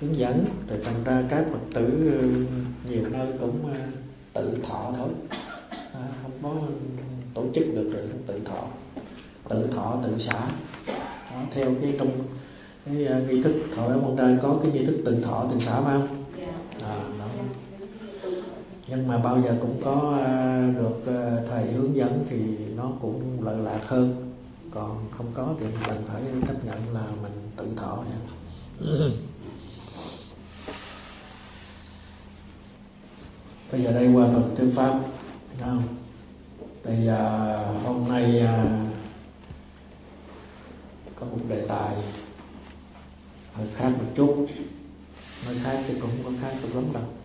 hướng dẫn, thì thành ra các Phật tử nhiều nơi cũng tự thọ thôi, không có tổ chức được rồi cũng tự thọ tự xả. Đó, theo cái trong cái nghi thức thọ ở Môn Trai có cái nghi thức tự thọ tự xả phải không? Đó. Nhưng mà bao giờ cũng có được thầy hướng dẫn thì nó cũng lợi lạc hơn, còn không có thì mình phải chấp nhận là mình tự thọ nha. Bây giờ đây qua phần thư pháp, không? Thì hôm nay có một đề tài hơi khác một chút, nói khác thì cũng không có khác được lắm đâu.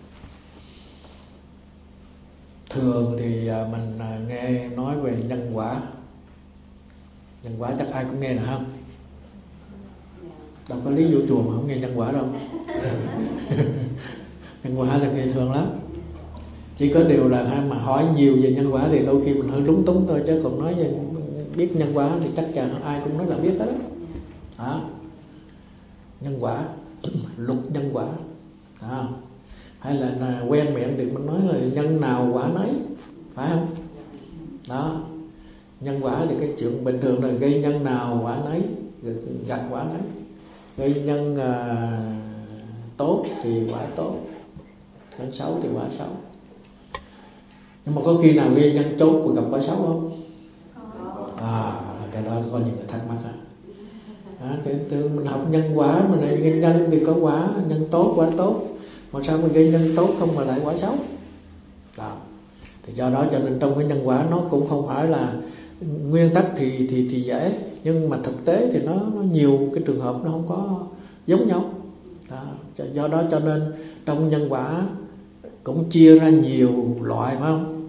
Thường thì mình nghe nói về nhân quả. Nhân quả chắc ai cũng nghe được không? Đâu có lý vô chùa mà không nghe nhân quả đâu. Nhân quả là nghe thường lắm. Chỉ có điều là mà hỏi nhiều về nhân quả thì đôi khi mình hơi lúng túng thôi, chứ còn nói về biết nhân quả thì chắc chắn ai cũng nói là biết hết đó. Nhân quả, luật nhân quả đó. Hay là quen miệng thì mình nói là nhân nào quả nấy, phải không? Đó, nhân quả thì cái chuyện bình thường là gây nhân nào quả nấy, gặt quả nấy. Gây nhân tốt thì quả tốt, nhân xấu thì quả xấu. Nhưng mà có khi nào gây nhân tốt và gặp quả xấu không? Cái đó có những người thắc mắc á. Thì mình học nhân quả, mình lại gây nhân thì có quả, nhân tốt quả tốt, mà sao mình gây nhân tốt không mà lại quả xấu? Đó. Thì do đó cho nên trong cái nhân quả nó cũng không phải là nguyên tắc thì dễ, nhưng mà thực tế thì nó nhiều cái trường hợp nó không có giống nhau. Đó. Do đó cho nên trong nhân quả cũng chia ra nhiều loại, phải không?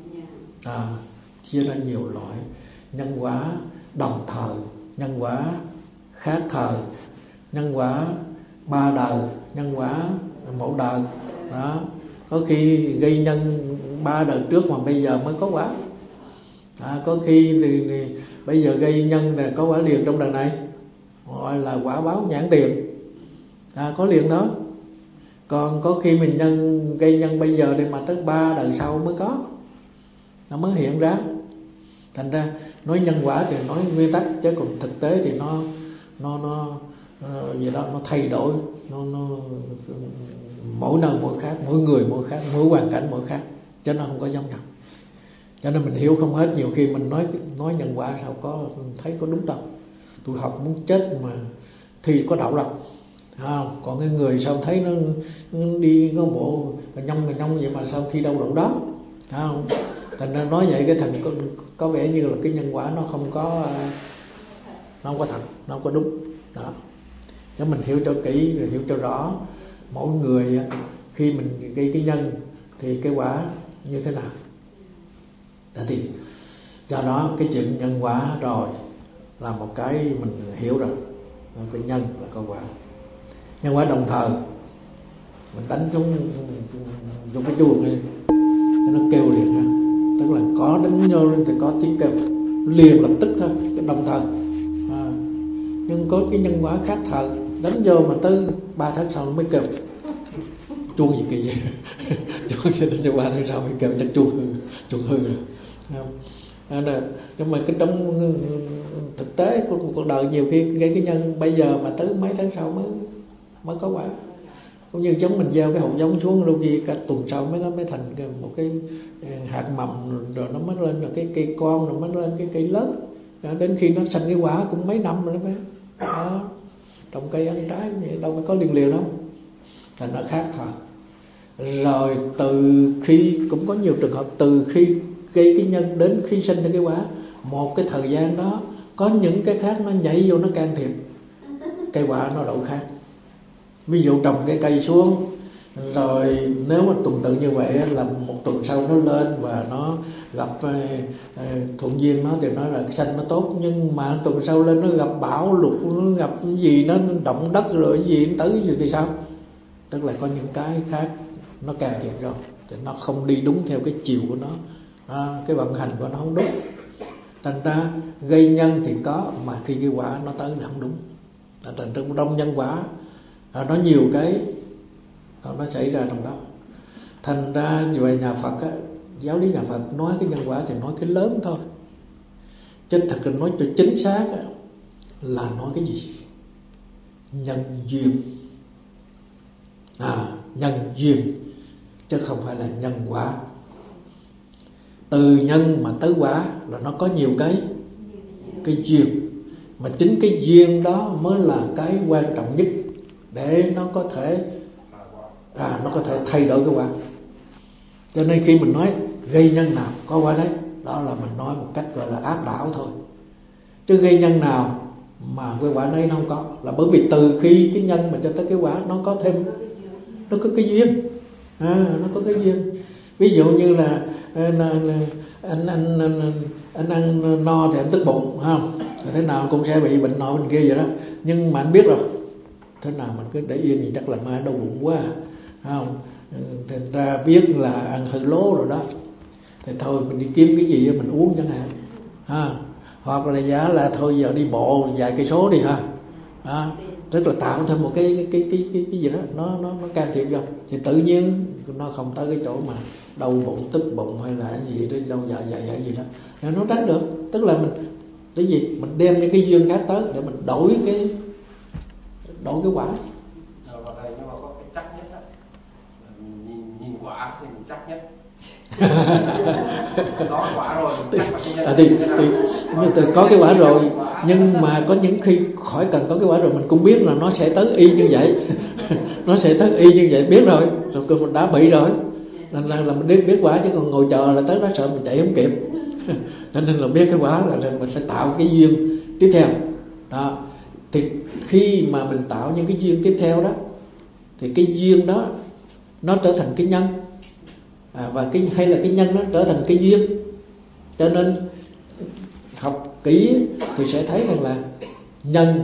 Chia ra nhiều loại. Nhân quả đồng thời, nhân quả khác thời, nhân quả ba đời, nhân quả một đời. Đó. Có khi gây nhân 3 đời trước mà bây giờ mới có quả. Có khi thì bây giờ gây nhân là có quả liền trong đời này, gọi là quả báo nhãn tiền, có liền đó. Còn có khi mình gây nhân bây giờ thì mà tới 3 đời sau mới có, nó mới hiện ra. Thành ra nói nhân quả thì nói nguyên tắc, chứ còn thực tế thì nó gì đó nó thay đổi, nó mỗi nơi mỗi khác, mỗi người mỗi khác, mỗi hoàn cảnh mỗi khác, cho nó không có giống nhau. Cho nên mình hiểu không hết, nhiều khi mình nói nhân quả sao có thấy có đúng đâu. Tôi học muốn chết mà thì có đạo đâu. Còn cái người sao thấy nó đi có bộ nhông vậy mà sao thi đâu đậu đó. Không? Thành ra nói vậy cái thành có vẻ như là cái nhân quả nó không có thật, nó không có đúng. Đó. Nếu mình hiểu cho kỹ, hiểu cho rõ, mỗi người khi mình gây cái nhân thì cái quả như thế nào. Thì do đó cái chuyện nhân quả rồi là một cái mình hiểu rồi. Cái nhân là có quả. Nhân quả đồng thời, mình đánh xuống cái chuông này nó kêu liền ha. Tức là có đánh vô thì có tiếng kêu liền lập tức thôi, cái đồng thời. Nhưng có cái nhân quả khác thời, đánh vô mà tới 3 tháng sau nó mới kêu. Chuông gì kỳ vậy? Chuông cho đến 3 tháng sau mới kêu, chắc chuông hư rồi. Nhưng mà cái trong thực tế của cuộc đời nhiều khi gây cái nhân bây giờ mà tới mấy tháng sau mới có quả. Cũng như giống mình gieo cái hột giống xuống, đôi khi cả tuần sau mới thành một cái hạt mầm, rồi nó mới lên là cái cây con, rồi mới lên cái cây lớn. Đến khi nó thành cái quả cũng mấy năm rồi đó phải. Đó. Trồng cây ăn trái đâu phải có liền đâu. Thành nó khác thôi. Rồi từ khi cũng có nhiều trường hợp từ khi gây cái nhân đến khi sinh ra cái quả, một cái thời gian đó có những cái khác nó nhảy vô nó can thiệp, cây quả nó đậu khác. Ví dụ trồng cái cây xuống, rồi nếu mà tuần tự như vậy là một tuần sau nó lên và nó gặp thuận duyên nó thì nói là xanh nó tốt. Nhưng mà tuần sau lên nó gặp bão lụt, nó gặp cái gì nó động đất rồi cái gì nó tới thì sao? Tức là có những cái khác nó can thiệp rồi, thì nó không đi đúng theo cái chiều của nó. Cái vận hành của nó không đúng. Thành ra gây nhân thì có, mà khi cái quả nó tới là không đúng. Thành trong nhân quả nó nhiều cái nó xảy ra trong đó. Thành ra về nhà Phật á, giáo lý nhà Phật nói cái nhân quả thì nói cái lớn thôi, chứ thật ra nói cho chính xác á, là nói cái gì? Nhân duyên. Nhân duyên chứ không phải là nhân quả. Từ nhân mà tới quả là nó có nhiều cái duyên, mà chính cái duyên đó mới là cái quan trọng nhất để nó có thể thay đổi cái quả. Cho nên khi mình nói gây nhân nào có quả đấy, đó là mình nói một cách gọi là áp đảo thôi. Chứ gây nhân nào mà cái quả đấy nó không có, là bởi vì từ khi cái nhân mà cho tới cái quả nó có cái duyên. Nó có cái duyên. Ví dụ như là anh ăn no thì anh tức bụng, không? Thế nào cũng sẽ bị bệnh nọ bệnh kia vậy đó. Nhưng mà anh biết rồi, thế nào mình cứ để yên thì chắc là mai đau bụng quá, không? Thành ra biết là ăn hơi lố rồi đó, thì thôi mình đi kiếm cái gì mình uống chẳng hạn, hoặc là giá là thôi giờ đi bộ vài cây số đi ha. Tức là tạo thêm một cái gì đó nó can thiệp vô, thì tự nhiên nó không tới cái chỗ mà đau bụng tức bụng hay là cái gì đó, đau dạ dày gì đó, nên nó tránh được. Tức là mình cái gì mình đem những cái duyên khác tới để mình đổi cái quả. Vào đây nó có cái chắc nhất đó. Nhìn quả thì mình chắc nhất. Có quả rồi thì có cái quả rồi, nhưng mà có những khi khỏi cần có cái quả rồi mình cũng biết là nó sẽ tới y như vậy. Nó sẽ tới y như vậy, biết rồi mình đã bị rồi, nên là mình biết quả, chứ còn ngồi chờ là tới đó sợ mình chạy không kịp. Nên là biết cái quả là mình phải tạo cái duyên tiếp theo đó. Thì khi mà mình tạo những cái duyên tiếp theo đó, thì cái duyên đó nó trở thành cái nhân, và hay là cái nhân nó trở thành cái duyên. Cho nên học kỹ thì sẽ thấy rằng là nhân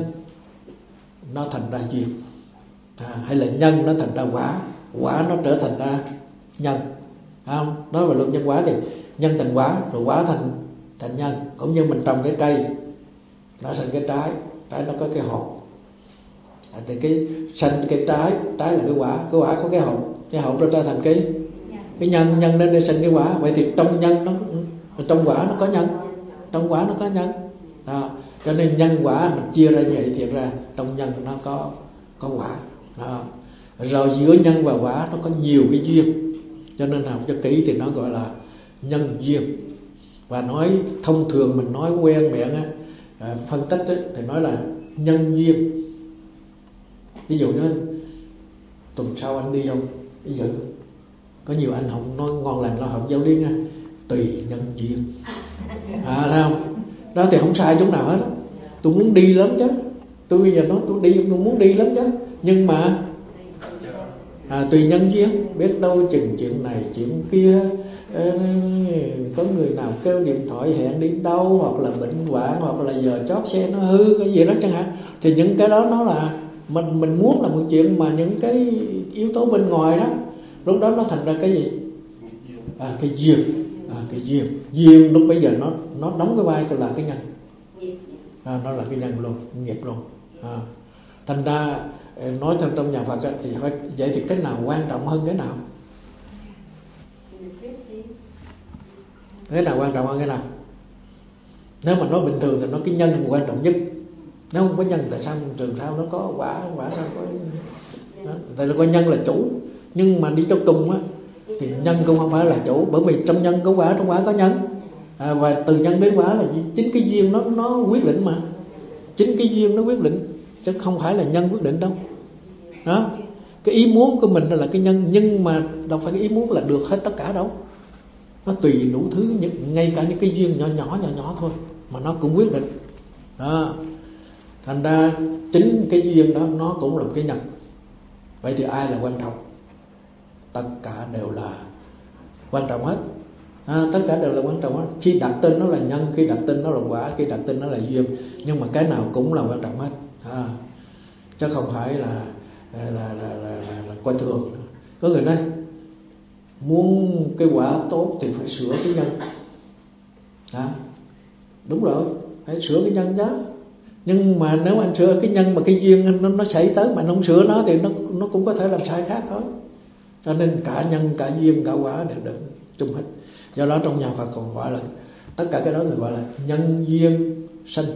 nó thành ra duyên, hay là nhân nó thành ra quả, quả nó trở thành ra nhân, không? Nói về luật nhân quả thì nhân thành quả, rồi quả thành nhân. Cũng như mình trồng cái cây, nó thành cái trái nó có cái hột, thì cái xanh cái trái là cái quả có cái hột nó trở thành cái nhân nó để sinh cái quả. Vậy thì trong quả nó có nhân, trong quả nó có nhân đó. Cho nên nhân quả mình chia ra như vậy thì ra trong nhân nó có quả đó. Rồi giữa nhân và quả nó có nhiều cái duyên, cho nên học cho kỹ thì nó gọi là nhân duyên. Và nói thông thường mình nói quen miệng á, phân tích á, thì nói là nhân duyên. Ví dụ đó, tuần sau anh đi không? Ví dụ có nhiều anh học nói ngon lành lo học giáo lý nha, tùy nhân duyên, thấy không? Đó thì không sai chỗ nào hết. Tôi muốn đi lắm chứ, tôi bây giờ nói tôi đi, tôi muốn đi lắm chứ, nhưng mà tùy nhân duyên. Biết đâu chừng chuyện này chuyện kia, có người nào kêu điện thoại hẹn đi đâu, hoặc là bệnh hoạn, hoặc là giờ chót xe nó hư cái gì đó chẳng hạn. Thì những cái đó nó là mình muốn là một chuyện, mà những cái yếu tố bên ngoài đó, lúc đó nó thành ra cái gì? Cái duyên. Cái duyên lúc bây giờ nó đóng cái vai là cái nhân, nó là cái nhân luôn, nghiệp luôn. Thành ra nói theo trong nhà Phật thì phải vậy, thì cái nào quan trọng hơn cái nào? Cái nào quan trọng hơn cái nào? Nếu mà nói bình thường thì nói cái nhân là quan trọng nhất. Nếu không có nhân tại sao trường sao nó có quả sao có đó. Tại là coi nhân là chủ, nhưng mà đi cho cùng á thì nhân cũng không phải là chủ, bởi vì trong nhân có quả, trong quả có nhân, và từ nhân đến quả là chính cái duyên nó quyết định mà, chính cái duyên nó quyết định, chứ không phải là nhân quyết định đâu. Đó, cái ý muốn của mình là cái nhân, nhưng mà đâu phải cái ý muốn là được hết tất cả đâu. Nó tùy đủ thứ, ngay cả những cái duyên nhỏ thôi mà nó cũng quyết định. Đó, thành ra chính cái duyên đó nó cũng là một cái nhân. Vậy thì ai là quan trọng? Tất cả đều là quan trọng hết. Tất cả đều là quan trọng hết. Khi đặt tên nó là nhân, khi đặt tên nó là quả, khi đặt tên nó là duyên, nhưng mà cái nào cũng là quan trọng hết, chứ không phải là coi thường. Có người nói muốn cái quả tốt thì phải sửa cái nhân. Đúng rồi, phải sửa cái nhân đó. Nhưng mà nếu anh sửa cái nhân mà cái duyên nó xảy tới mà anh không sửa nó thì nó cũng có thể làm sai khác thôi. Cho nên cả nhân, cả duyên, cả quả đều được chung hết. Do đó trong nhà Phật còn gọi là tất cả cái đó được gọi là nhân duyên sanh.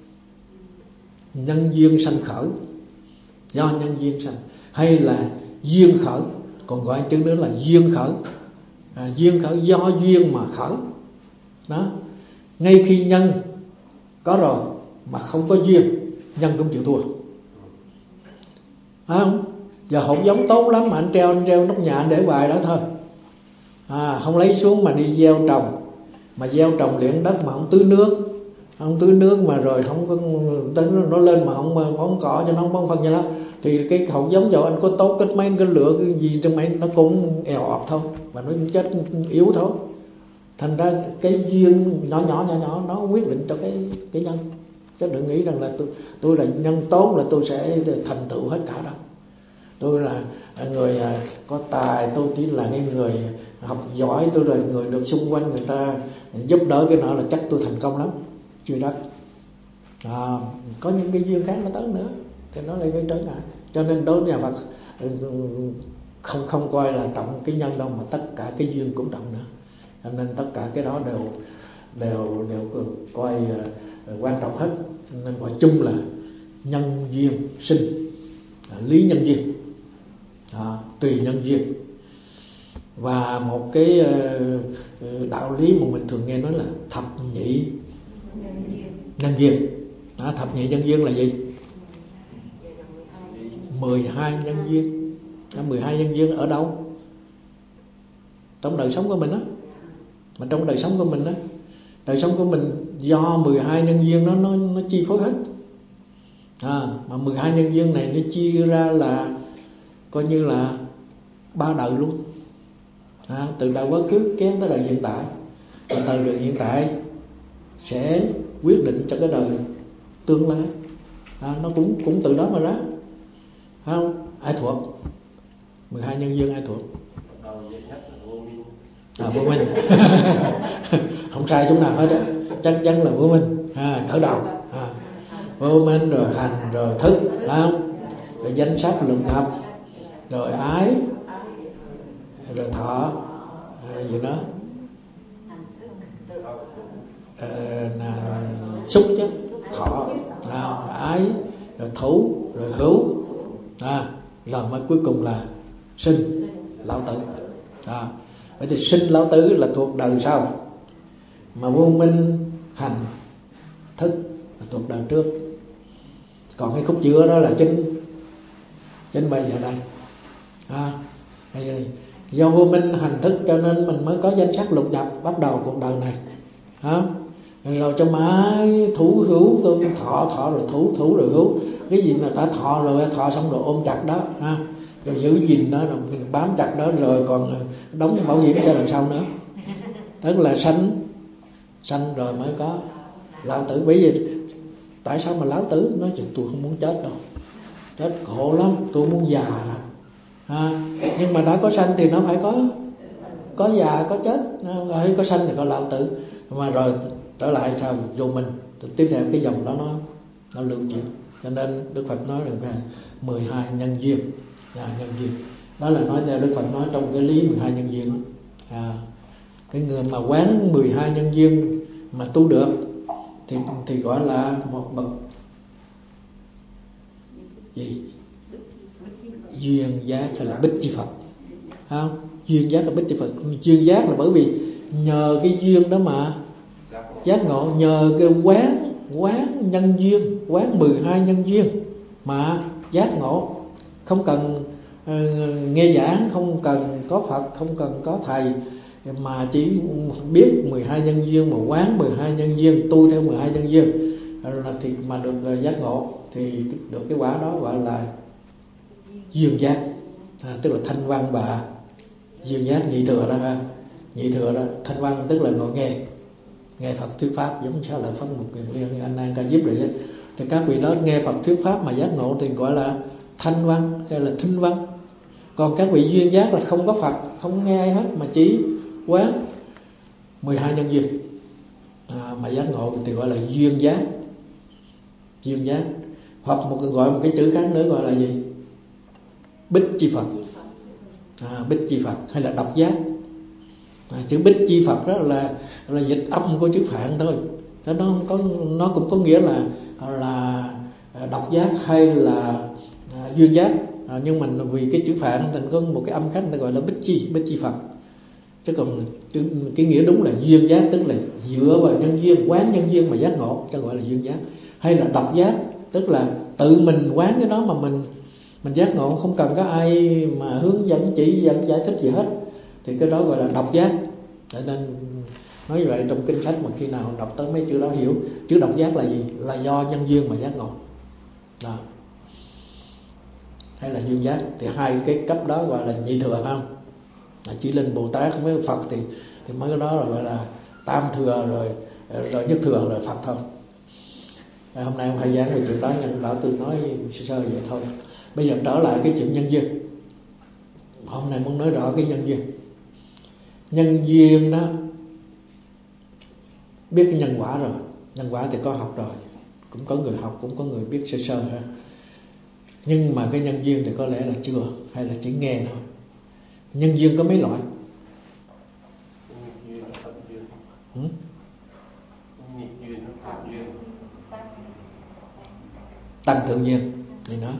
Nhân duyên sanh khởi, do nhân duyên sanh, hay là duyên khởi, còn gọi chữ nữa là duyên khởi. Duyên khởi do duyên mà khởi. Đó. Ngay khi nhân có rồi mà không có duyên, nhân cũng chịu thua. Phải không? Giờ hột giống tốt lắm mà anh treo nóc nhà anh để hoài đó thôi. Không lấy xuống mà đi gieo trồng. Mà gieo trồng liền đất mà không tưới nước. Không tưới nước mà rồi không có nó lên mà không bón cỏ cho nó, không bón phân cho nó, thì cái hột giống dầu anh có tốt kết mấy cái lựa cái gì trong mấy nó cũng èo ọt thôi, và nó chết yếu thôi. Thành ra cái duyên nhỏ nó quyết định cho cái nhân. Chứ đừng nghĩ rằng là tôi là nhân tốt là tôi sẽ thành tựu hết cả đâu. Tôi là người có tài, tôi chỉ là cái người học giỏi, tôi là người được xung quanh người ta giúp đỡ cái nọ là chắc tôi thành công lắm. Chưa chắc. Có những cái duyên khác nó tới nữa thì nó lại gây trở ngại. Cho nên đối với nhà Phật không coi là trọng cái nhân đâu, mà tất cả cái duyên cũng trọng nữa. Cho nên tất cả cái đó đều coi quan trọng hết. Nên gọi chung là nhân duyên sinh, lý nhân duyên, tùy nhân duyên. Và một cái đạo lý mà mình thường nghe nói là thập nhị nhân duyên. Thập nhị nhân duyên là gì? 12 nhân duyên. 12 nhân duyên ở đâu? Trong đời sống của mình á. Mà trong đời sống của mình á, đời sống của mình do 12 nhân duyên nó chi phối hết. Mà 12 nhân duyên này nó chia ra là coi như là 3 đời luôn. Từ đời quá khứ kéo tới đời hiện tại. Và từ đời hiện tại sẽ quyết định cho cái đời tương lai. Nó cũng từ đó mà ra. Phải không? Ai thuộc? 12 nhân duyên ai thuộc? Vô minh. Không sai chỗ nào hết á. Chắc chắn là vô minh. Khởi đầu. Vô minh rồi hành rồi thức. Phải không? Rồi danh sắc luận nhập, rồi ái, rồi thọ, rồi gì đó, xúc chứ, thọ, ái, rồi thủ, rồi hữu, rồi mới cuối cùng là sinh, lão tử. Vậy thì sinh lão tử là thuộc đời sau, mà vô minh hành thức là thuộc đời trước. Còn cái khúc giữa đó là chính bây giờ đây. Bây giờ do vô minh hành thức cho nên mình mới có danh sắc lục nhập bắt đầu cuộc đời này. Rồi cho mãi thủ hữu, tôi thọ rồi thủ rồi hữu. Cái gì mà đã thọ rồi, thọ xong rồi ôm chặt đó, rồi giữ gìn đó, rồi bám chặt đó, rồi còn đóng bảo hiểm cho lần sau nữa. Tức là sanh rồi mới có lão tử. Bởi vì tại sao mà lão tử nói chứ tôi không muốn chết đâu, chết khổ lắm, tôi muốn già lắm. Nhưng mà đã có sanh thì nó phải có già, có chết, có sanh thì có lão tử. Mà rồi trở lại sao vô mình, tiếp theo cái dòng đó nó lượng chuyển. Cho nên Đức Phật nói rằng là 12 nhân duyên. Nhân duyên đó là nói theo Đức Phật nói trong cái lý 12 nhân duyên. Cái người mà quán 12 nhân duyên mà tu được thì gọi là một bậc gì? Duyên giác hay là bích chi Phật. Không? Duyên giác là bích chi Phật. Duyên giác là bởi vì nhờ cái duyên đó mà giác ngộ, nhờ cái quán nhân duyên, quán 12 nhân duyên mà giác ngộ. Không cần nghe giảng, không cần có Phật, không cần có thầy, mà chỉ biết 12 nhân duyên mà quán 12 nhân duyên, tu theo 12 nhân duyên thì mà được giác ngộ, thì được cái quả đó gọi là duyên giác. Tức là thanh văn và duyên giác. Nhị thừa đó, thanh văn tức là ngồi nghe Phật thuyết pháp, giống như là Pháp Mục Kiền anh An Ca Diếp rồi chứ. Thì các vị đó nghe Phật thuyết pháp mà giác ngộ thì gọi là thanh văn hay là thinh văn. Còn các vị duyên giác là không có Phật, không nghe ai hết, mà chỉ quán 12 nhân duyên mà giác ngộ thì gọi là duyên giác. Hoặc gọi một cái chữ khác nữa gọi là gì? Bích chi Phật. Bích Chi Phật hay là độc giác. Chữ Bích Chi Phật đó là dịch âm của chữ Phạn thôi. Nó cũng có nghĩa là độc giác hay là duyên giác. Nhưng mà vì cái chữ Phạn thành có một cái âm khác, người ta gọi là Bích Chi Phật. Chứ còn cái nghĩa đúng là duyên giác, tức là dựa vào nhân duyên, quán nhân duyên mà giác ngộ, cho gọi là duyên giác. Hay là độc giác, tức là tự mình quán cái đó mà mình giác ngộ, không cần có ai mà hướng dẫn, chỉ dẫn, giải thích gì hết, thì cái đó gọi là độc giác. Cho nên nói như vậy trong kinh sách mà khi nào đọc tới mấy chữ đó hiểu chữ độc giác là gì, là do nhân duyên mà giác ngộ đó. Hay là duyên giác, thì hai cái cấp đó gọi là nhị thừa không? Chỉ lên Bồ Tát với Phật thì mấy cái đó là gọi là tam thừa, rồi nhất thừa là Phật thôi. Hôm nay ông hay giảng về chuyện đó, nhưng đó tôi nói sơ vậy thôi. Bây giờ trở lại cái chuyện nhân duyên. Hôm nay muốn nói rõ cái nhân duyên. Nhân duyên đó, biết cái nhân quả rồi. Nhân quả thì có học rồi, cũng có người học, cũng có người biết sơ ha. Nhưng mà cái nhân duyên thì có lẽ là chưa, hay là chỉ nghe thôi. Nhân duyên có mấy loại? Tăng thượng duyên thì nói.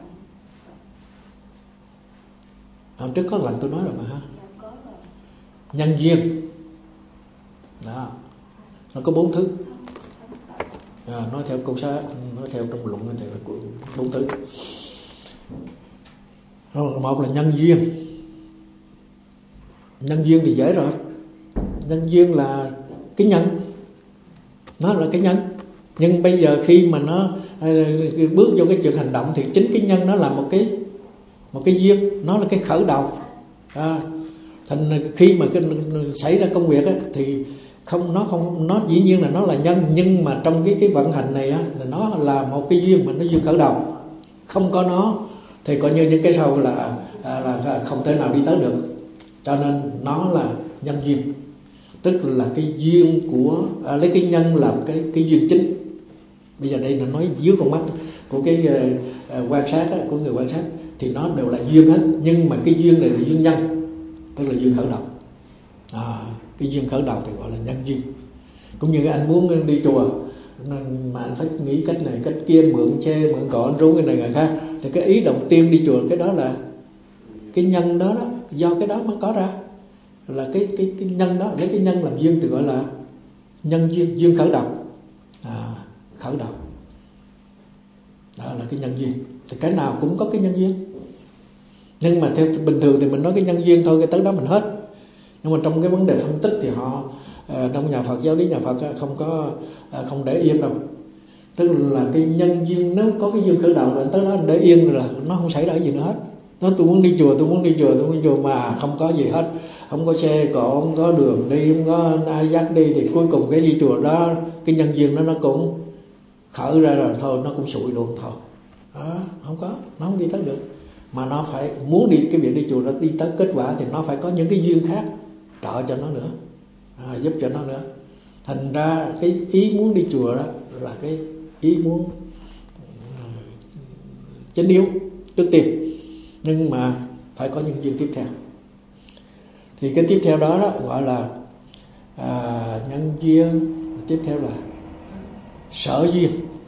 Hôm trước có lần tôi nói rồi mà ha. Nhân duyên đó, nó có 4 thứ. Nói theo câu sách, nói theo trong luận thì là 4 thứ. Một là nhân duyên. Nhân duyên thì dễ rồi. Nhân duyên là cái nhân, nó là cái nhân. Nhưng bây giờ khi mà nó bước vô cái chuyện hành động thì chính cái nhân nó là một cái duyên, nó là cái khởi đầu. Thành khi mà xảy ra công việc á, thì nó dĩ nhiên là nó là nhân, nhưng mà trong cái vận hành này á, là nó là một cái duyên mà nó duyên khởi đầu. Không có nó thì coi như những cái sau là không thể nào đi tới được. Cho nên nó là nhân duyên, tức là cái duyên của lấy cái nhân làm cái duyên chính. Bây giờ đây là nói dưới con mắt của cái quan sát á, của người quan sát thì nó đều là duyên hết, nhưng mà cái duyên này là duyên nhân, tức là duyên khởi đầu. Cái duyên khởi đầu thì gọi là nhân duyên. Cũng như anh muốn đi chùa mà anh phải nghĩ cách này cách kia, mượn che mượn cọ anh trốn cái này người khác, thì cái ý đầu tiên đi chùa cái đó là cái nhân đó, do cái đó mới có ra, là cái nhân đó, lấy cái nhân làm duyên thì gọi là nhân duyên khởi đầu. Khởi đầu đó là cái nhân duyên. Thì cái nào cũng có cái nhân duyên, nhưng mà theo bình thường thì mình nói cái nhân duyên thôi, cái tới đó mình hết. Nhưng mà trong cái vấn đề phân tích thì họ trong nhà Phật, giáo lý nhà Phật không để yên đâu. Tức là cái nhân duyên nó có cái duyên khởi đầu rồi tới đó anh để yên rồi là nó không xảy ra gì nữa hết. Nói tôi muốn đi chùa mà không có gì hết, không có xe cộ, không có đường đi, không có ai dắt đi, thì cuối cùng cái đi chùa đó cái nhân duyên đó nó cũng khởi ra rồi thôi, nó cũng sụi luôn thôi. Không có, nó không đi tới được. Mà nó phải muốn đi cái việc đi chùa đó đi tới kết quả thì nó phải có những cái duyên khác trợ cho nó nữa, giúp cho nó nữa. Thành ra cái ý muốn đi chùa đó là cái ý muốn chính yếu trước tiên, nhưng mà phải có những duyên tiếp theo. Thì cái tiếp theo đó gọi là nhân duyên. Tiếp theo là sở duyên.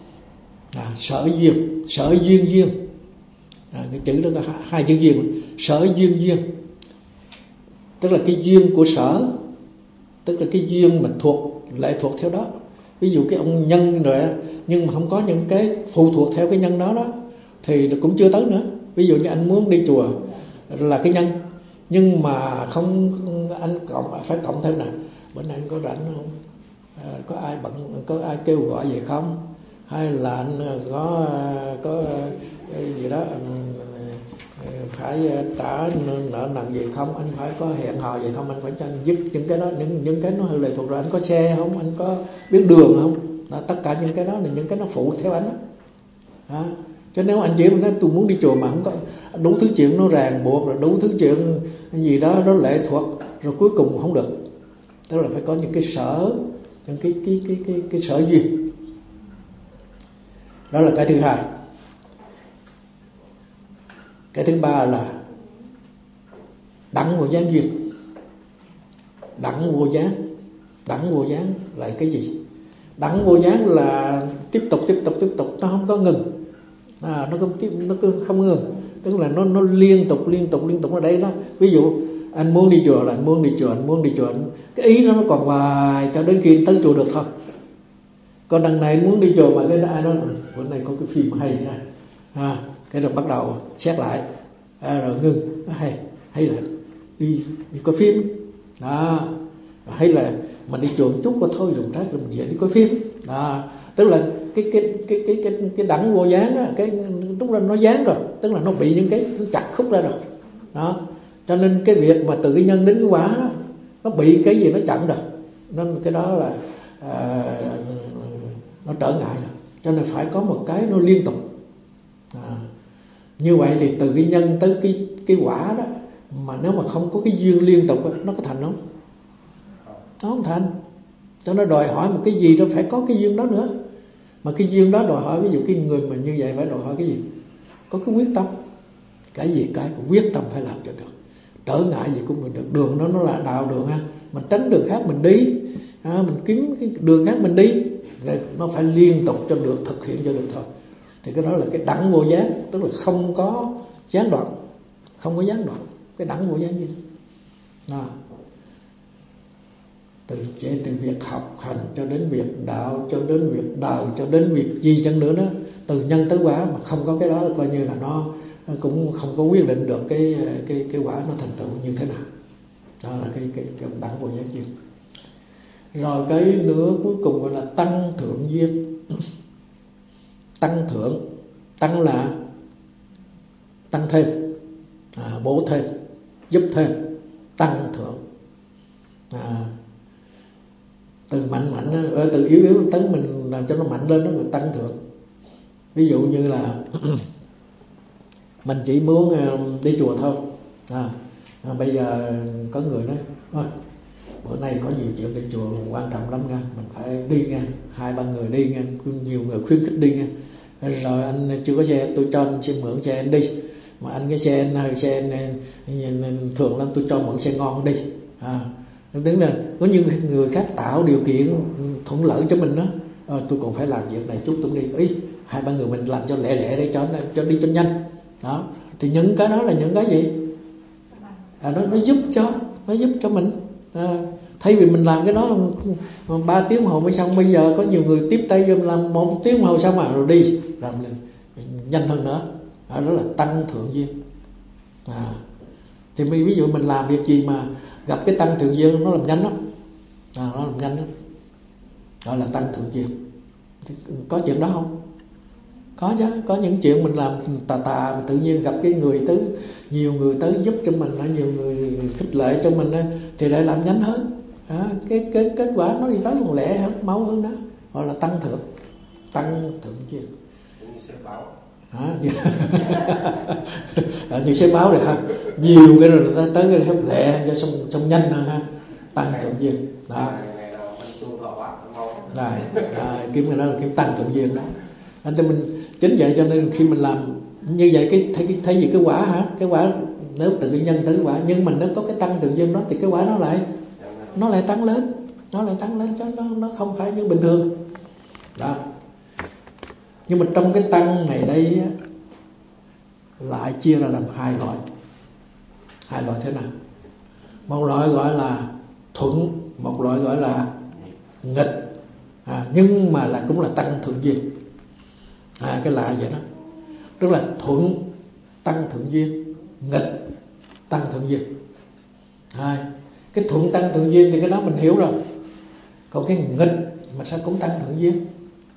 Sở duyên. Cái chữ đó có 2 chữ duyên. Sở duyên, tức là cái duyên của sở, tức là cái duyên mà lệ thuộc theo đó. Ví dụ cái ông nhân rồi, nhưng mà không có những cái phụ thuộc theo cái nhân đó thì cũng chưa tới nữa. Ví dụ như anh muốn đi chùa là cái nhân, nhưng mà không, anh phải cộng thêm nè, bữa nay anh có rảnh không, có ai bận, có ai kêu gọi về không, hay là anh có gì đó phải trả nợ nần gì không, anh phải có hẹn hò gì không, anh phải cho anh giúp những cái đó. Những cái nó hơi lệ thuộc rồi. Anh có xe không, anh có biết đường không, tất cả những cái đó là những cái nó phụ theo anh đó. Chứ nếu anh chỉ nói tôi muốn đi chùa mà không có đủ thứ chuyện nó ràng buộc, rồi đủ thứ chuyện gì đó nó lệ thuộc, rồi cuối cùng không được. Tức là phải có những cái sở, những cái sở duyên. Đó là cái thứ hai. Cái thứ ba là Đẳng vô gián duyên. Đẳng vô gián là cái gì? Đẳng vô gián là tiếp tục, nó không có ngừng. Nó không ngừng. Tức là nó liên tục ở đây đó. Ví dụ anh muốn đi chùa là anh muốn đi chùa. Cái ý nó còn hoài cho đến khi tới chùa được thôi. Còn đằng này anh muốn đi chùa mà cái ai nói bữa nay có cái phim hay nha. Cái rồi bắt đầu xét lại. Rồi ngưng, hay là đi coi phim. Đó. Hay là mình đi chùa một chút có thôi rồi mình về đi coi phim. Đó. Tức là cái đẳng vô gián á, cái lúc đó nó gián rồi, tức là nó bị những cái nó chặt khúc ra rồi. Đó. Cho nên cái việc mà từ cái nhân đến cái quả đó, nó bị cái gì nó chặn rồi. Nên cái đó là nó trở ngại rồi. Cho nên phải có một cái nó liên tục. Như vậy thì từ cái nhân tới cái quả đó, mà nếu mà không có cái duyên liên tục đó, nó có thành không? Nó không thành. Cho nó đòi hỏi một cái gì đó phải có cái duyên đó nữa. Mà cái duyên đó đòi hỏi, ví dụ cái người mình như vậy phải đòi hỏi cái gì? Có cái quyết tâm. Cái gì cái cũng quyết tâm phải làm cho được. Trở ngại gì cũng được. Đường đó nó là đạo đường ha. Mình tránh đường khác mình đi, mình kiếm cái đường khác mình đi. Nó phải liên tục cho được, thực hiện cho được thôi. Thì cái đó là cái đẳng vô gián. Tức là không có gián đoạn. Không có gián đoạn. Cái đẳng vô gián gì đó. Từ việc học hành cho đến việc đạo, cho đến việc đời, cho đến việc gì chăng nữa đó, từ nhân tới quả mà không có cái đó coi như là nó cũng không có quyết định được cái quả nó thành tựu như thế nào. Đó là cái đẳng vô gián duyên. Rồi cái nữa cuối cùng gọi là tăng thượng duyên. Tăng thượng, tăng là tăng thêm, bổ thêm, giúp thêm. Tăng thượng, từ mạnh từ yếu tới mình làm cho nó mạnh lên, đó là tăng thượng. Ví dụ như là mình chỉ muốn đi chùa thôi, bây giờ có người nói bữa nay có nhiều chuyện đi chùa quan trọng lắm nha, mình phải đi nha, 2-3 người đi nha, nhiều người khuyến khích đi nha. Rồi anh chưa có xe, tôi cho anh xin mượn xe anh đi, mà anh cái xe anh thường lắm, tôi cho mượn xe ngon đi. Tức là có những người khác tạo điều kiện thuận lợi cho mình đó, tôi còn phải làm việc này chút tôi đi. 2-3 người mình làm cho lẹ để cho đi cho nhanh. Đó. Thì những cái đó là những cái gì? Nó giúp cho mình. Thay vì mình làm cái đó 3 tiếng hồ mới xong, bây giờ có nhiều người tiếp tay cho mình làm 1 tiếng hồ xong rồi đi làm nhanh hơn nữa. Đó là tăng thượng duyên. Thì ví dụ mình làm việc gì mà gặp cái tăng thượng duyên nó làm nhanh lắm. Nó làm nhanh lắm. Đó là tăng thượng duyên. Có chuyện đó không? Có chứ. Có những chuyện mình làm tà mà tự nhiên gặp cái người tới, nhiều người tới giúp cho mình, nhiều người khích lệ cho mình thì lại làm nhanh hơn. Cái kết quả nó đi tới còn lẹ hơn, mau hơn đó. Gọi là tăng thượng duyên. Như xe báo. Như xe báo rồi ha, nhiều cái rồi người ta tới cái lẹ cho xong nhanh hơn ha. Tăng thượng duyên đó. Kiếm cái đó là kiếm tăng thượng duyên đó. Anh mình chính vậy, cho nên khi mình làm như vậy thấy gì cái quả hả? Cái quả nếu từ cái nhân tới cái quả, nhưng mình nếu có cái tăng thượng duyên đó thì cái quả nó lại tăng lên, chứ nó không phải như bình thường. Đó. Nhưng mà trong cái tăng này đây lại chia ra làm 2 loại. 2 loại thế nào? Một loại gọi là thuận, một loại gọi là nghịch. Nhưng mà cũng là tăng thượng duyên. Cái lạ vậy đó. Tức là thuận tăng thượng duyên, nghịch tăng thượng duyên. Cái thuận tăng thượng duyên thì cái đó mình hiểu rồi. Còn cái nghịch mà sao cũng tăng thượng duyên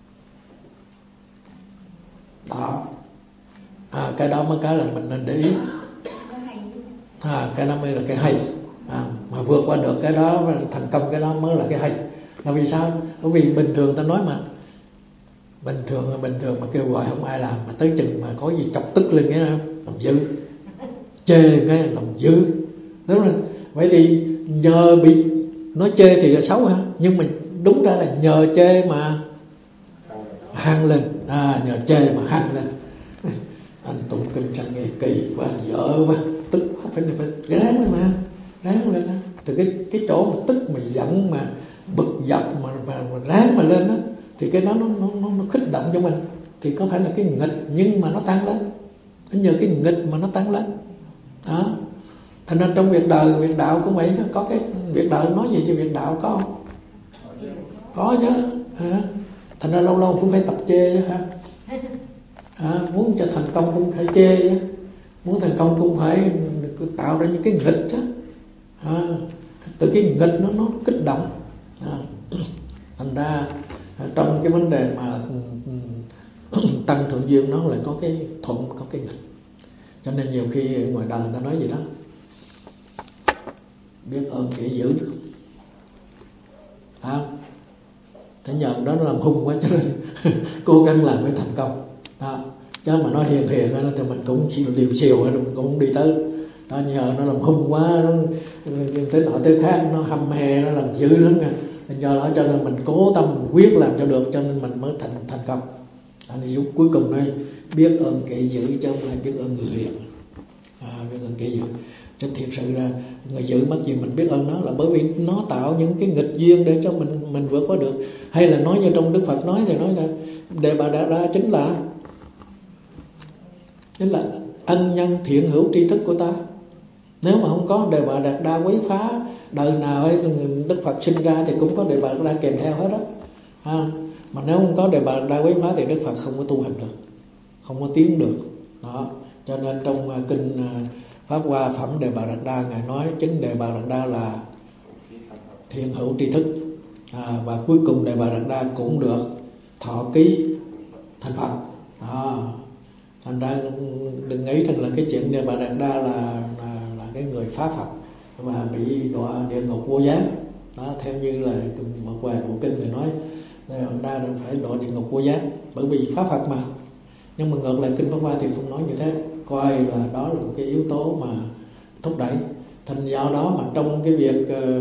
đó. Cái đó mới cái là mình nên để ý. Cái đó mới là cái hay. Mà vượt qua được cái đó, thành công cái đó mới là cái hay. Là vì sao? Bởi vì bình thường ta nói mà bình thường mà kêu gọi không ai làm, mà tới chừng mà có gì chọc tức lên cái làm dữ, chê cái làm dữ. Đúng rồi. Vậy thì nhờ bị nói chê thì là xấu ha, nhưng mà đúng ra là nhờ chê mà hăng lên. Nhờ chê mà hăng lên. Anh tụng kinh sang nghe kỳ quá, dở quá. tức phải ráng lên mà, ráng lên đó. Từ cái chỗ mà tức mà giận mà bực dọc mà ráng mà lên đó, thì cái đó nó kích động cho mình. Thì có phải là cái nghịch nhưng mà nó tăng lên, nó nhờ cái nghịch mà nó tăng lên đó. Thành ra trong việc đời việc đạo cũng vậy, có cái việc đời nói gì cho việc đạo có không? Có chứ hả? Thành ra lâu lâu cũng phải tập chê chứ ha. Muốn cho thành công cũng phải chê chứ, muốn thành công cũng phải tạo ra những cái nghịch chứ. Từ cái nghịch nó kích động. Thành ra trong cái vấn đề mà tăng thượng duyên nó lại có cái thuận có cái nghịch. Cho nên nhiều khi ngoài đời người ta nói gì đó, biết ơn kẻ giữ, thế nhờ đó nó làm hung quá cho nên cố gắng làm mới thành công đó. Chứ mà nó hiền thì mình cũng chỉ liều xiều mình cũng không đi tới đó. Nhờ nó làm hung quá, nó tới nọ tới khác, nó hăm he, nó làm dữ lắm nha. Do đó cho nên mình cố tâm mình quyết làm cho được, cho nên mình mới thành công. Nên lúc cuối cùng đây biết ơn kẻ giữ chứ không phải biết ơn người hiền. Biết ơn kẻ giữ. Chứ thiệt sự ra người giữ mất gì mình biết ơn nó là bởi vì nó tạo những cái nghịch duyên để cho mình vượt qua được. Hay là nói như trong Đức Phật nói thì nói là Đề Bà Đạt Đa chính là ân nhân thiện hữu tri thức của ta. Nếu mà không có Đề Bà Đạt Đa quấy phá, đời nào ấy Đức Phật sinh ra thì cũng có Đề Bà Đạt Đa kèm theo hết đó. Mà nếu không có Đề Bà Đạt Đa quấy phá thì Đức Phật không có tu hành được, không có tiến được đó. Cho nên trong kinh Pháp Hoa Phẩm Đề Bà Đạt Đa, ngài nói chính Đề Bà Đạt Đa là thiện hữu tri thức. Và cuối cùng Đề Bà Đạt Đa cũng được thọ ký thành Phật đó. Thành ra đừng nghĩ rằng là cái chuyện Đề Bà Đạt Đa là cái người phá Phật và bị đọa địa ngục vô gián đó. Theo như là một vài bộ kinh thì nói Đề Bà Đạt Đa phải đọa địa ngục vô gián bởi vì phá Phật mà. Nhưng mà ngược lại kinh Pháp Hoa thì không nói như thế, coi là đó là một cái yếu tố mà thúc đẩy. Thành do đó mà trong cái việc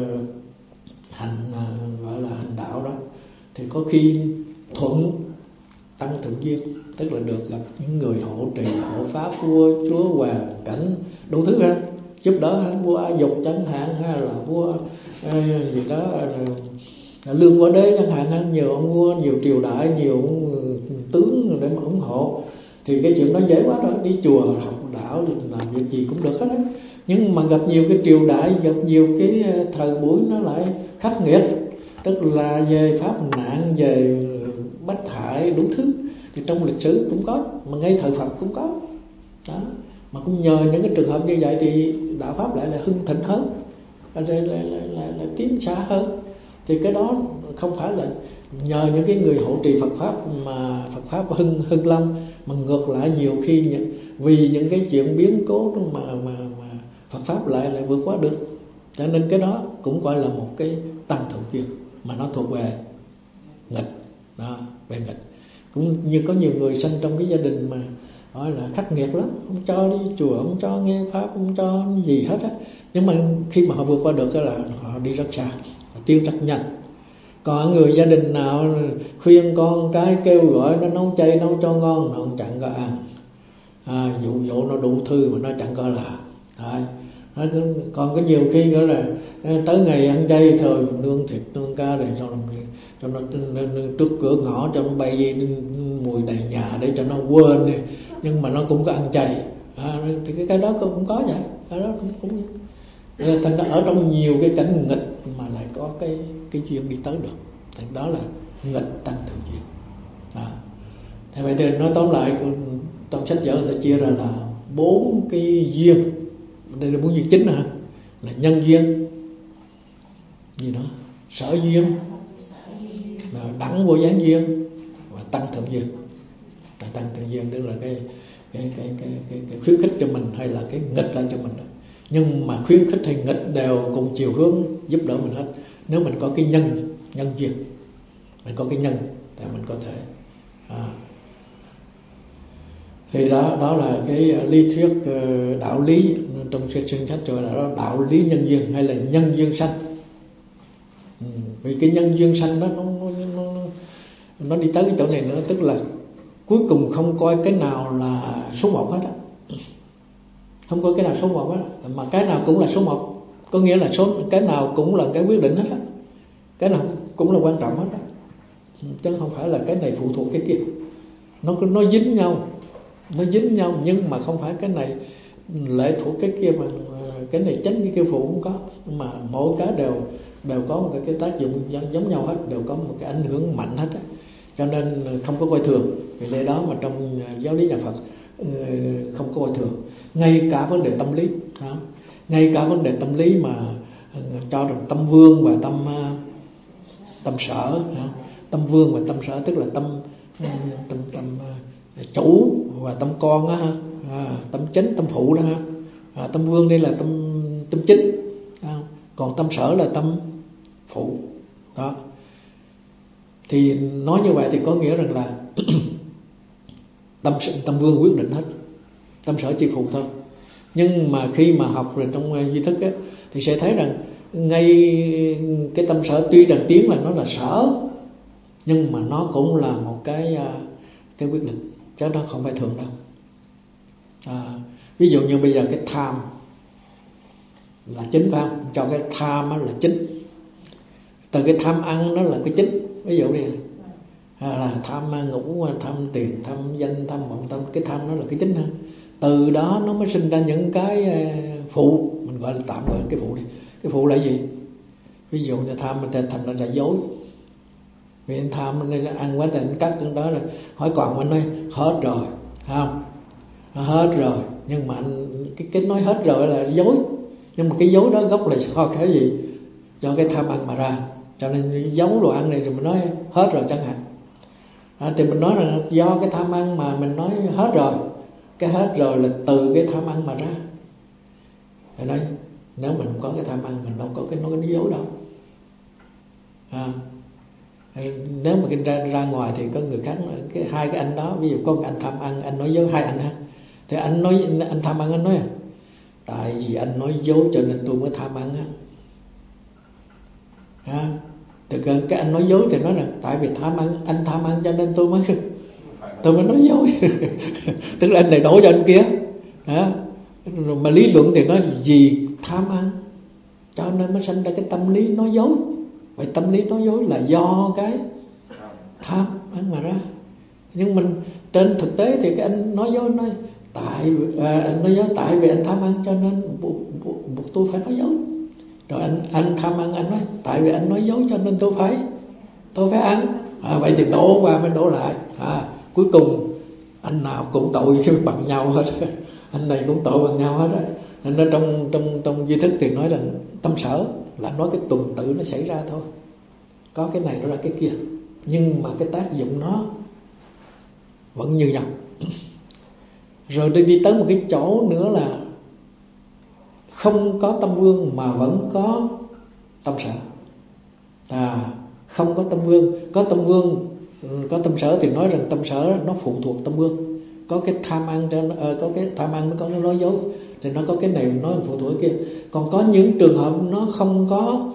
hành gọi là hành đạo đó thì có khi thuận tăng thượng duyên, tức là được gặp những người hộ trì, hộ pháp, vua chúa hoàng cảnh đủ thứ ra giúp đỡ, vua A Dục chẳng hạn, hay là vua gì đó Lương Võ Đế chẳng hạn, nhiều ông vua, nhiều triều đại, nhiều tướng để mà ủng hộ. Thì cái chuyện đó dễ quá rồi, đi chùa học đạo làm việc gì cũng được hết á. Nhưng mà gặp nhiều cái triều đại, gặp nhiều cái thời buổi nó lại khắc nghiệt, tức là về pháp nạn, về bách hại đủ thứ, thì trong lịch sử cũng có, mà ngay thời Phật cũng có đó. Mà cũng nhờ những cái trường hợp như vậy thì đạo pháp lại là hưng thịnh hơn, là tiến xa hơn. Thì cái đó không phải là nhờ những cái người hộ trì Phật pháp mà Phật pháp hưng lâm, mà ngược lại nhiều khi vì những cái chuyện biến cố mà Phật pháp lại vượt qua được. Cho nên cái đó cũng gọi là một cái tăng thượng duyên mà nó thuộc về nghịch đó, về nghịch. Cũng như có nhiều người sinh trong cái gia đình mà nói là khắc nghiệt lắm, không cho đi chùa, không cho nghe pháp, không cho gì hết á. Nhưng mà khi mà họ vượt qua được là họ đi rất xa, họ tiến rất nhanh. Còn người gia đình nào khuyên con cái, kêu gọi nó nấu chay nấu cho ngon, nó không chẳng có ăn, dụ nó đủ thư mà nó chẳng có làm. Còn có nhiều khi nữa là tới ngày ăn chay thôi nướng thịt nướng cá để cho nó trước cửa ngõ cho nó bay mùi đầy nhà để cho nó quên đi. Nhưng mà nó cũng có ăn chay. Thì cái đó cũng có vậy, cái đó cũng thành ra ở trong nhiều cái cảnh nghịch mà lại có cái duyên đi tới được. Thì đó là nghịch tăng thượng duyên. Thì vậy thì nói tóm lại, trong sách vở người ta chia ra là 4 cái duyên. Đây là 4 duyên chính hả? Là nhân duyên, gì đó, sở duyên, đẳng vô gián duyên và tăng thượng duyên. Tăng thượng duyên tức là cái khuyến khích cho mình hay là cái nghịch lại cho mình đó. Nhưng mà khuyến khích hay nghịch đều cùng chiều hướng giúp đỡ mình hết. Nếu mình có cái nhân duyên, mình có cái nhân thì mình có thể thì đó là cái lý thuyết đạo lý trong sinh sách gọi là đó, đạo lý nhân duyên hay là nhân duyên sanh. Vì cái nhân duyên sanh đó nó đi tới cái chỗ này nữa, tức là cuối cùng không coi cái nào là số 1 hết á. Không có cái nào số 1 á, mà cái nào cũng là số 1. Có nghĩa là cái nào cũng là cái quyết định hết á. Cái nào cũng là quan trọng hết á. Chứ không phải là cái này phụ thuộc cái kia. Nó dính nhau. Nó dính nhau nhưng mà không phải cái này lệ thuộc cái kia, mà cái này tránh cái kia phụ cũng có. Mà mỗi cái đều có một cái tác dụng giống nhau hết, đều có một cái ảnh hưởng mạnh hết á. Cho nên không có coi thường. Vì lẽ đó mà trong giáo lý nhà Phật không có coi thường. Ngay cả vấn đề tâm lý, ngay cả vấn đề tâm lý mà cho rằng tâm vương và tâm sở. Tâm vương và tâm sở tức là tâm chủ và tâm con á, tâm chính, tâm phụ đó ha. Tâm vương đây là tâm chính, còn tâm sở là tâm phụ đó. Thì nói như vậy thì có nghĩa rằng là tâm vương quyết định hết, tâm sở chỉ phụ thôi. Nhưng mà khi mà học rồi trong duy thức á, thì sẽ thấy rằng ngay cái tâm sở tuy rằng tiếng là nó là sở, nhưng mà nó cũng là một cái quyết định, chứ nó không phải thường đâu. Ví dụ như bây giờ cái tham là chính, phải không? Cho cái tham là chính. Từ cái tham ăn nó là cái chính. Ví dụ đi, là tham ngủ, tham tiền, tham danh, tham vọng, cái tham nó là cái chính hơn. Từ đó nó mới sinh ra những cái phụ, mình gọi là tạm gọi cái phụ đi. Cái phụ là gì? Ví dụ như tham thành ra là dối. Vì anh tham nên ăn quá thì anh cắt trong đó rồi. Hỏi còn anh nói hết rồi, không? Nó hết rồi, nhưng mà anh cái nói hết rồi là dối. Nhưng mà cái dối đó gốc là do cái gì? Do cái tham ăn mà ra. Cho nên giấu đồ ăn này rồi mình nói hết rồi chẳng hạn. Thì mình nói là do cái tham ăn mà mình nói hết rồi. Cái hết rồi là từ cái tham ăn mà ra. Ở đây nếu mình không có cái tham ăn, mình đâu có cái nói dối đâu. Nếu mà ra ngoài thì có người khác, hai cái anh đó, ví dụ có một anh tham ăn, anh nói dối, hai anh ha. Thì anh tham ăn, anh nói tại vì anh nói dối cho nên tôi mới tham ăn á. Thực ra cái anh nói dối thì nói là tại vì anh tham ăn cho nên tôi mới nói dối. Tức là anh này đổ cho anh kia. Rồi mà lý luận thì nói vì tham ăn cho nên mới sinh ra cái tâm lý nói dối. Vậy tâm lý nói dối là do cái tham ăn mà ra. Nhưng mình trên thực tế thì cái anh nói dối nói tại vì anh tham ăn cho nên buộc tôi phải nói dối. Rồi anh tham ăn, anh nói tại vì anh nói dối cho nên tôi phải ăn. Vậy thì đổ qua mới đổ lại. Cuối cùng anh nào cũng tội bằng nhau hết. Anh này cũng tội bằng nhau hết á. Nên nó trong duy thức thì nói rằng tâm sở là nói cái tuần tự nó xảy ra thôi. Có cái này nó ra cái kia, nhưng mà cái tác dụng nó vẫn như nhau. Rồi đi tới một cái chỗ nữa là không có tâm vương mà vẫn có tâm sở. Không có tâm vương, có tâm vương, có tâm sở thì nói rằng tâm sở nó phụ thuộc tâm vương. Có cái tham ăn có cái tham ăn mới có cái nói dối, thì nó có cái này nói phụ thuộc cái kia. Còn có những trường hợp nó không có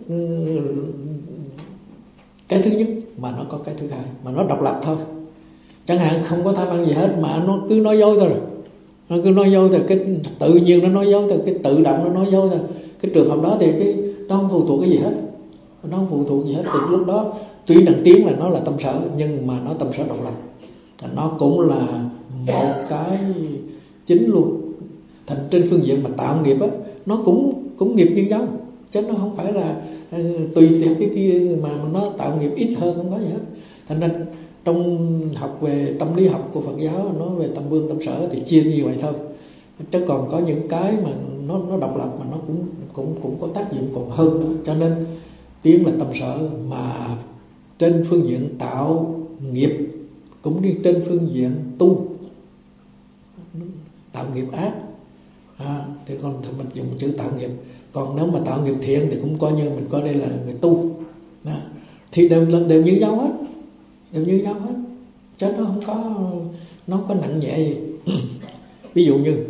cái thứ nhất mà nó có cái thứ hai, mà nó độc lập thôi. Chẳng hạn không có tham ăn gì hết mà nó cứ nói dối thôi. Nó cứ nói dối thôi, cái tự nhiên nó nói dối thôi, cái tự động nó nói dối thôi. Cái trường hợp đó thì nó không phụ thuộc cái gì hết. Nó không phụ thuộc gì hết. Thì lúc đó tuy rằng tiếng là nó là tâm sở, nhưng mà nó tâm sở độc lập. Nó cũng là một cái chính luôn. Thành trên phương diện mà tạo nghiệp á, nó cũng nghiệp như nhau, chứ nó không phải là tùy theo cái kia mà nó tạo nghiệp ít hơn, không có gì hết. Thành ra trong học về tâm lý học của Phật giáo nói về tâm vương tâm sở thì chia như vậy thôi. Chứ còn có những cái mà nó độc lập mà nó cũng có tác dụng còn hơn nữa. Cho nên tiếng là tâm sở, mà trên phương diện tạo nghiệp cũng như trên phương diện tu tạo nghiệp ác. Thì còn mình dùng chữ tạo nghiệp. Còn nếu mà tạo nghiệp thiện thì cũng coi như mình coi đây là người tu. Thì đều như nhau hết, đều như nhau hết, chứ nó không có nặng nhẹ gì. Ví dụ như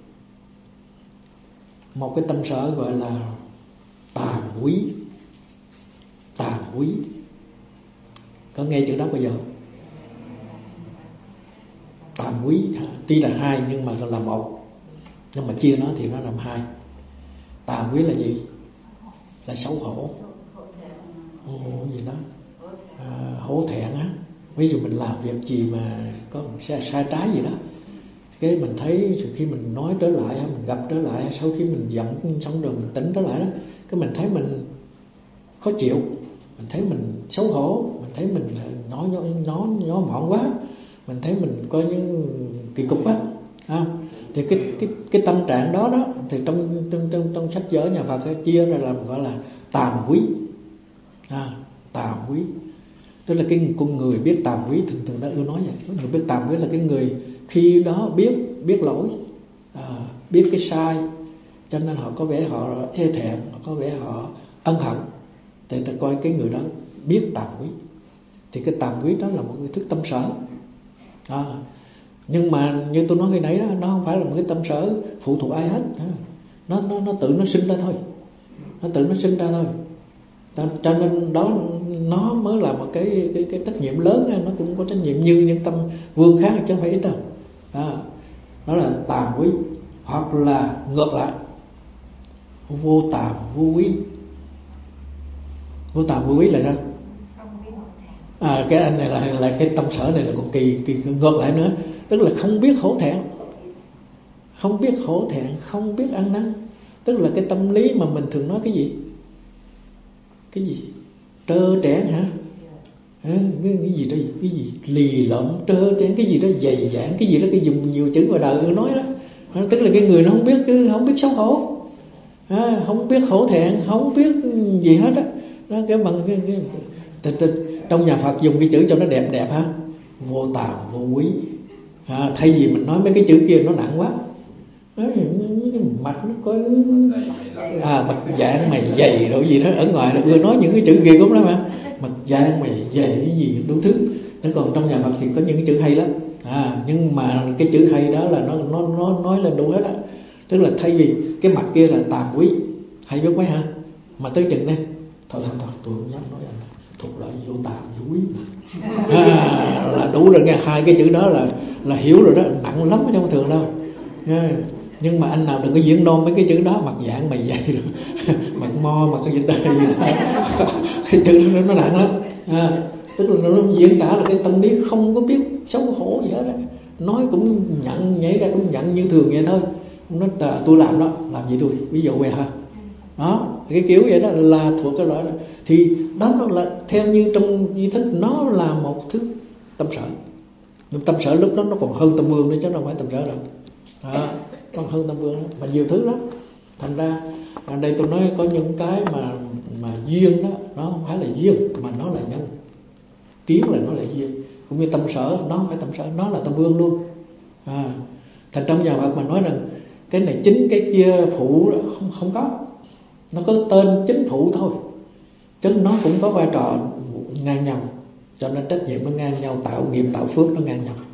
một cái tâm sở gọi là tàm quý. Tàm quý, có nghe chữ đó bao giờ? Tàm quý tuy là hai nhưng mà là một. Nhưng mà chia nó thì nó làm hai. Tà quý là gì? Là xấu hổ. Gì đó hổ thẹn á. Ví dụ mình làm việc gì mà có sai trái gì đó, cái mình thấy khi mình nói trở lại, mình gặp trở lại, sau khi mình giận xong rồi mình tỉnh trở lại đó, cái mình thấy mình khó chịu, mình thấy mình xấu hổ, mình thấy mình nói mọn quá, mình thấy mình coi như kỳ cục quá. Thì cái tâm trạng đó thì trong sách vở nhà Phật chia ra làm gọi là tàm quý. Tàm quý tức là cái con người biết tàm quý, thường đã ưa nói vậy. Người biết tàm quý là cái người khi đó biết lỗi, biết cái sai, cho nên họ có vẻ họ e thẹn, họ có vẻ họ ân hận, thì ta coi cái người đó biết tàm quý. Thì cái tàm quý đó là một cái thức tâm sở. Nhưng mà như tôi nói khi nãy đó, nó không phải là một cái tâm sở phụ thuộc ai hết. Nó tự nó sinh ra thôi. Nó tự nó sinh ra thôi. Cho nên đó nó mới là một cái trách nhiệm lớn. Nó cũng có trách nhiệm như những tâm vương khác, chứ không phải ít đâu. Đó là tàm quý. Hoặc là ngược lại, vô tàm vô quý. Vô tàm vô quý là sao? Cái anh này là cái tâm sở này là còn kỳ ngược lại nữa. Tức là không biết hổ thẹn, không biết hổ thẹn, không biết ăn năn. Tức là cái tâm lý mà mình thường nói cái gì? Cái gì? Trơ trẽn hả? Cái gì đó, cái gì lì lợm, trơ trẽn, cái gì đó dày dạn, cái gì đó, cái dùng nhiều chữ mà đời nói đó. Tức là cái người nó không biết xấu hổ, không biết hổ thẹn, không biết gì hết đó. Cái bằng trong nhà Phật dùng cái chữ cho nó đẹp ha, vô tàm vô quý. Thay vì mình nói mấy cái chữ kia nó nặng quá, mặt nó có mặt dạng mày dày rồi gì đó, ở ngoài nó ưa nói những cái chữ ghê gớm lắm mà, mặt dạng mày dày cái gì đủ thứ. Nó còn trong nhà Phật thì có những cái chữ hay lắm. Nhưng mà cái chữ hay đó là nó nói lên đủ hết á. Tức là thay vì cái mặt kia là tàm quý, hay biết mấy ha, mà tới chừng này thôi tôi không dám nói anh thuộc loại vô tàm vô quý là đủ rồi nghe. Hai cái chữ đó là hiểu rồi đó, nặng lắm chứ không thường đâu. Nhưng mà anh nào đừng có diễn nôn mấy cái chữ đó, mặt dạng mày dày rồi mặt mo, mặt cái gì đó cái chữ đó nó nặng lắm. Tức là nó diễn tả là cái tâm lý không có biết xấu hổ gì hết đó. Nói cũng nhận, nhảy ra cũng nhận như thường vậy thôi. Nó tôi làm đó, làm gì tôi, ví dụ vậy ha. Đó, cái kiểu vậy đó là thuộc cái loại đó. Thì đó nó là theo như trong di thức, nó là một thức tâm sở. Nhưng tâm sở lúc đó nó còn hơn tâm vương nữa, chứ nó không phải tâm sở đâu. Còn hơn tâm vương đó, mà nhiều thứ lắm. Thành ra ở đây tôi nói có những cái mà duyên đó, nó không phải là duyên mà nó là nhân. Kiến là nó là duyên. Cũng như tâm sở, nó không phải tâm sở, nó là tâm vương luôn. Thành trong nhà Phật mà nói rằng cái này chính cái kia phụ, không có. Nó có tên chính phụ thôi, chứ nó cũng có vai trò ngang nhau. Cho nên trách nhiệm nó ngang nhau, tạo nghiệp tạo phước nó ngang nhau.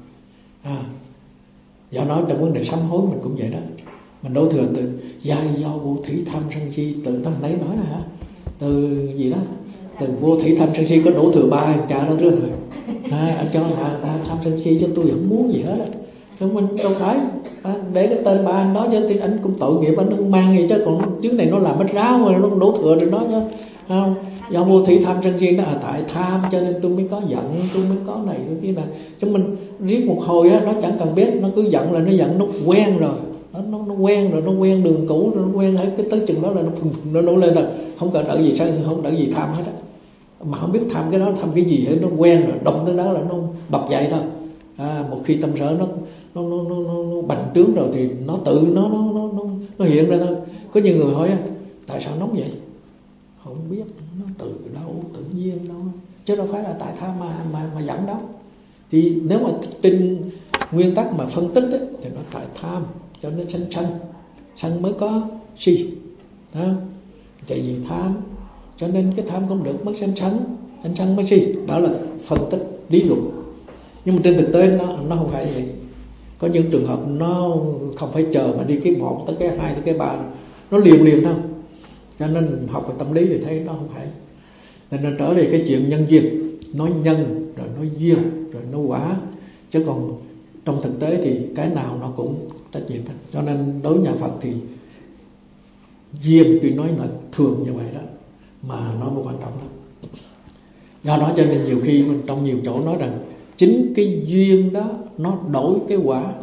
Do đó trong vấn đề sám hối mình cũng vậy đó. Mình đổ thừa từ do vô thủy tham sân si, từ nó nãy nói là hả, từ gì đó, từ vô thủy tham sân si có đổ thừa ba cha đó rồi. Anh cho ta tham sân si, chứ tôi không muốn gì hết á. Nhưng mình đâu phải để cái tên ba anh đó chứ, thì anh cũng tội nghiệp, anh cũng mang gì chứ. Còn chứ này nó làm mất ráo mà nó đổ thừa rồi đó chứ. Không, do vô thị tham sân si nó tại tham cho nên tôi mới có giận, tôi mới có này cái kia này. Chứ mình riết một hồi á, nó chẳng cần biết, nó cứ giận là nó giận, nó quen rồi. Nó quen rồi, nó quen đường cũ rồi, nó quen hết cái tới chừng đó là nó nổi lên rồi, không cần đợi gì sao, không đợi gì tham hết á. Mà không biết tham cái đó, tham cái gì hết, nó quen rồi, động tới đó là nó bật dậy thôi. Một khi tâm sở nó bành trướng rồi thì nó tự nó hiện ra thôi. Có nhiều người hỏi tại sao nóng vậy, không biết, nó từ đâu, tự nhiên đâu, chứ đâu phải là tại tham mà giận đâu. Thì nếu mà trên nguyên tắc mà phân tích ấy, thì nó tại tham cho nên sân mới có si. Tại vì tham cho nên cái tham không được, mất sân mới si. Đó là phân tích lý luận. Nhưng mà trên thực tế nó không phải vậy. Có những trường hợp nó không phải chờ mà đi cái 1 tới cái 2 tới cái 3, nó liền thôi. Cho nên học về tâm lý thì thấy nó không phải. Nên trở về cái chuyện nhân duyên, nói nhân rồi nói duyên rồi nói quả. Chứ còn trong thực tế thì cái nào nó cũng trách nhiệm hết. Cho nên đối với nhà Phật thì duyên tuy nói là thường như vậy đó, mà nó vô quan trọng lắm. Do đó cho nên nhiều khi trong nhiều chỗ nói rằng chính cái duyên đó nó đổi cái quả.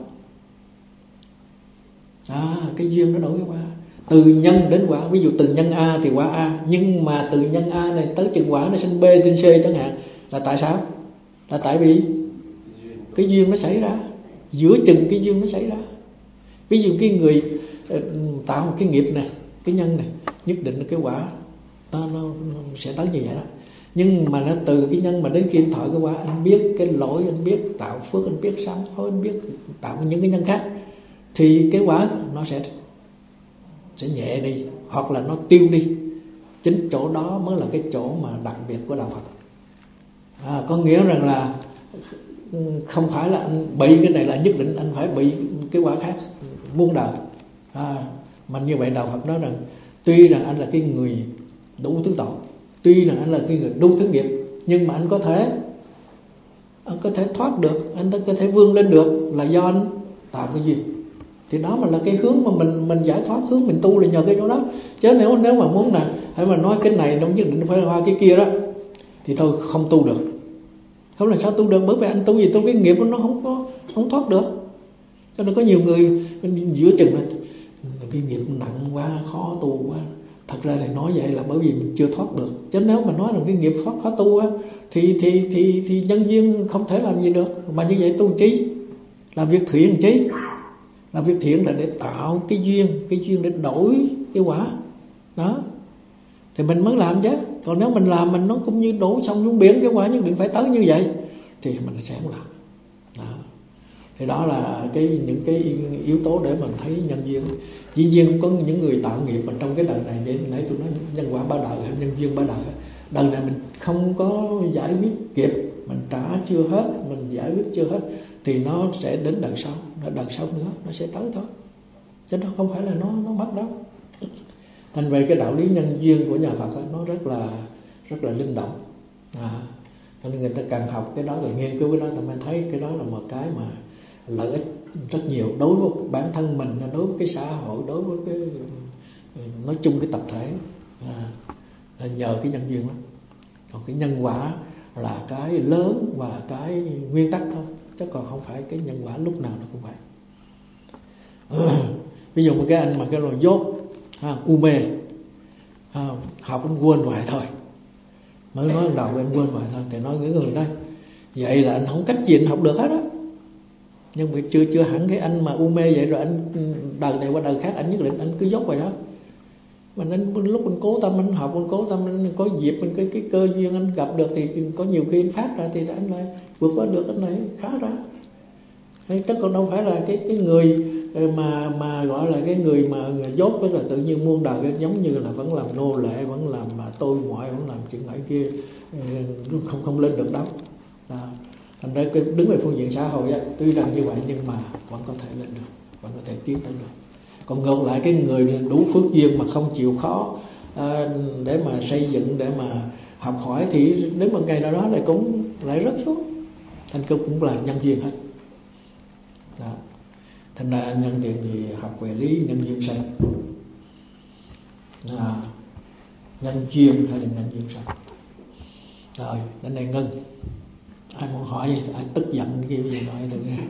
Cái duyên nó đổi cái quả. Từ nhân đến quả, ví dụ từ nhân A thì quả A, nhưng mà từ nhân A này tới chừng quả nó sinh B sinh C chẳng hạn, là tại sao? Là tại vì cái duyên nó xảy ra, giữa chừng cái duyên nó xảy ra. Ví dụ cái người tạo một cái nghiệp này, cái nhân này, nhất định là cái quả nó sẽ tới như vậy đó. Nhưng mà nó từ cái nhân mà đến khi anh thọ cái quả, anh biết cái lỗi, anh biết tạo phước, anh biết sám hối, anh biết tạo những cái nhân khác, thì cái quả nó sẽ nhẹ đi, hoặc là nó tiêu đi. Chính chỗ đó mới là cái chỗ mà đặc biệt của đạo Phật. Có nghĩa rằng là không phải là anh bị cái này là nhất định anh phải bị cái quả khác muôn đời. Mà như vậy đạo Phật nói rằng tuy rằng anh là cái người đủ thứ tội, tuy rằng anh là cái người đủ thứ nghiệp, nhưng mà anh có thể thoát được, anh có thể vươn lên được là do anh tạo cái duyên. Thì đó mà là cái hướng mà mình giải thoát, hướng mình tu là nhờ cái chỗ đó. Chứ nếu mà muốn là hay mà nói cái này nó nhất định phải qua cái kia đó, thì thôi không tu được. Không là sao tu được, bởi vì anh tu gì tu cái nghiệp nó không thoát được. Cho nên có nhiều người giữa chừng là cái nghiệp nặng quá, khó tu quá. Thật ra thì nói vậy là bởi vì mình chưa thoát được. Chứ nếu mà nói là cái nghiệp khó tu á, thì nhân duyên không thể làm gì được. Mà như vậy tu chi? Làm việc thiện chi? Làm việc thiện là để tạo cái duyên để đổi cái quả đó, thì mình mới làm chứ. Còn nếu mình làm mình nó cũng như đổ sông xuống biển, cái quả nhất định phải tới như vậy, thì mình sẽ không làm đó. Thì đó là những cái yếu tố để mình thấy nhân duyên. Dĩ nhiên có những người tạo nghiệp mà trong cái đời này, vậy nãy tôi nói nhân quả ba đời, nhân duyên ba đời. Đời này mình không có giải quyết kịp, mình trả chưa hết, mình giải quyết chưa hết, thì nó sẽ đến đời sau nữa nó sẽ tới thôi, chứ nó không phải là nó mất đâu. Thành về cái đạo lý nhân duyên của nhà Phật đó, nó rất là linh động. Cho nên người ta càng học cái đó, rồi nghiên cứu cái đó, ta mới thấy cái đó là một cái mà lợi ích rất nhiều đối với bản thân mình, đối với cái xã hội, đối với cái nói chung cái tập thể, là nhờ cái nhân duyên đó. Còn cái nhân quả là cái lớn và cái nguyên tắc thôi, chứ còn không phải cái nhân quả lúc nào nó cũng vậy. Ví dụ một cái anh mà cái rồi dốt u mê, học cũng quên hoài thôi, mới nói đầu anh quên hoài thôi, thì nói cái người đó vậy là anh không cách gì anh học được hết á. Nhưng mà chưa hẳn cái anh mà u mê vậy rồi anh đời này qua đời khác anh nhất định anh cứ dốt vậy đó. Mình lúc mình cố tâm anh học, mình cố tâm anh có dịp, mình cái cơ duyên anh gặp được, thì có nhiều khi anh phát ra thì anh lại vượt qua được, anh lại khá ra. Chứ còn đâu phải là cái người mà gọi là cái người mà dốt đó là tự nhiên muôn đời, giống như là vẫn làm nô lệ, vẫn làm tôi ngoại, vẫn làm chuyện này kia, không lên được đâu. Thành ra đứng về phương diện xã hội tuy rằng như vậy nhưng mà vẫn có thể lên được, vẫn có thể tiến tới được. Còn ngược lại cái người đủ phước duyên mà không chịu khó để mà xây dựng, để mà học hỏi, thì đến một ngày nào đó lại cũng lại rớt xuống. Thành công cũng là nhân duyên hết đó. Thành ra nhân duyên thì học về lý nhân duyên sanh, nhân duyên hay là nhân duyên sanh. Rồi đến đây ngưng. Ai muốn hỏi gì, ai tức giận cái gì nói thử ra.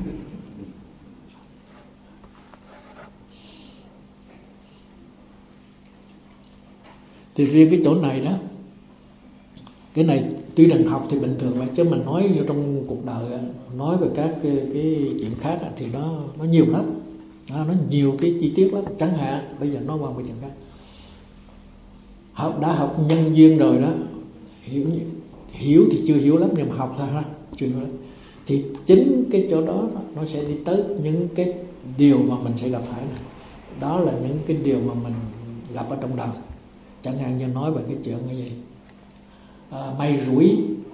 Thì riêng cái chỗ này đó, cái này tuy rằng học thì bình thường vậy, chứ mình nói trong cuộc đời, nói về các cái chuyện khác thì nó nhiều lắm, nó nhiều cái chi tiết lắm. Chẳng hạn bây giờ nói qua một chuyện khác, đã học nhân duyên rồi đó, hiểu thì chưa hiểu lắm, nhưng mà học thôi ha, chưa hiểu lắm. Thì chính cái chỗ đó nó sẽ đi tới những cái điều mà mình sẽ gặp phải này. Đó là những cái điều mà mình gặp ở trong đời. Chẳng hạn như nói về cái chuyện cái gì, may rủi,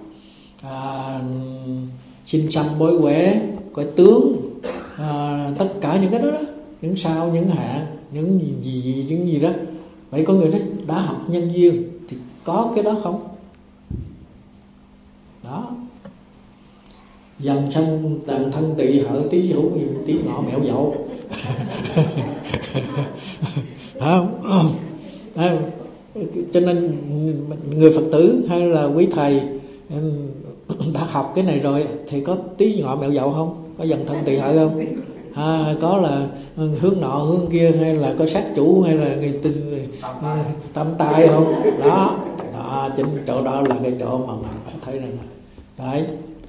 xin xăm bói quẻ, coi tướng, tất cả những cái đó, những sao, những hạn, những gì đó. Vậy có người nói đã học nhân duyên thì có cái đó không? Đó. Dần sanh tàn thân tỵ hợi tí hữu tí ngọ mẹo dậu. Cho nên người Phật tử hay là quý thầy đã học cái này rồi thì có tí ngọ mẹo dậu không? Có dần thân tỵ hợi không? Có là hướng nọ hướng kia, hay là có sát chủ, hay là người tình tâm tai không? Đó, chính chỗ đó là cái chỗ mà mình phải thấy rằng đấy.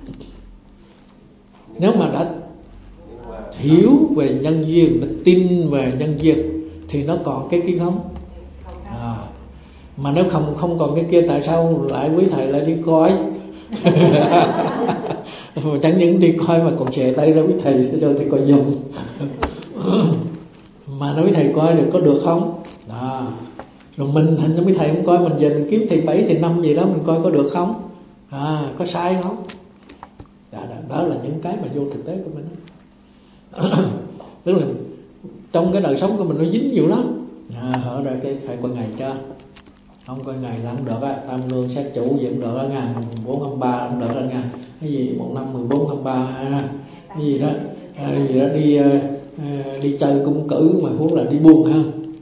Nếu mà đã hiểu về nhân duyên, đã tin về nhân duyên thì nó còn cái kia không? Mà nếu không còn cái kia, tại sao lại quý thầy lại đi coi? Chẳng những đi coi mà còn xề tay ra quý thầy cho thầy coi giùm. Mà nói quý thầy coi được không? Đó. Rồi mình thành quý thầy không coi, mình về mình kiếm thầy 7 thầy 5 gì đó mình coi có được không? Có sai không? Đó là những cái mà vô thực tế của mình. Tức là trong cái đời sống của mình nó dính nhiều lắm. Hở ra cái phải coi ngày cho. Không coi ngày là không được á, tam nương sát chủ gì cũng được á nha, 4/23 không được á nha. Cái gì 1 năm 14/23 cái gì đó, đi chơi cung cử mà huống là đi buôn ha.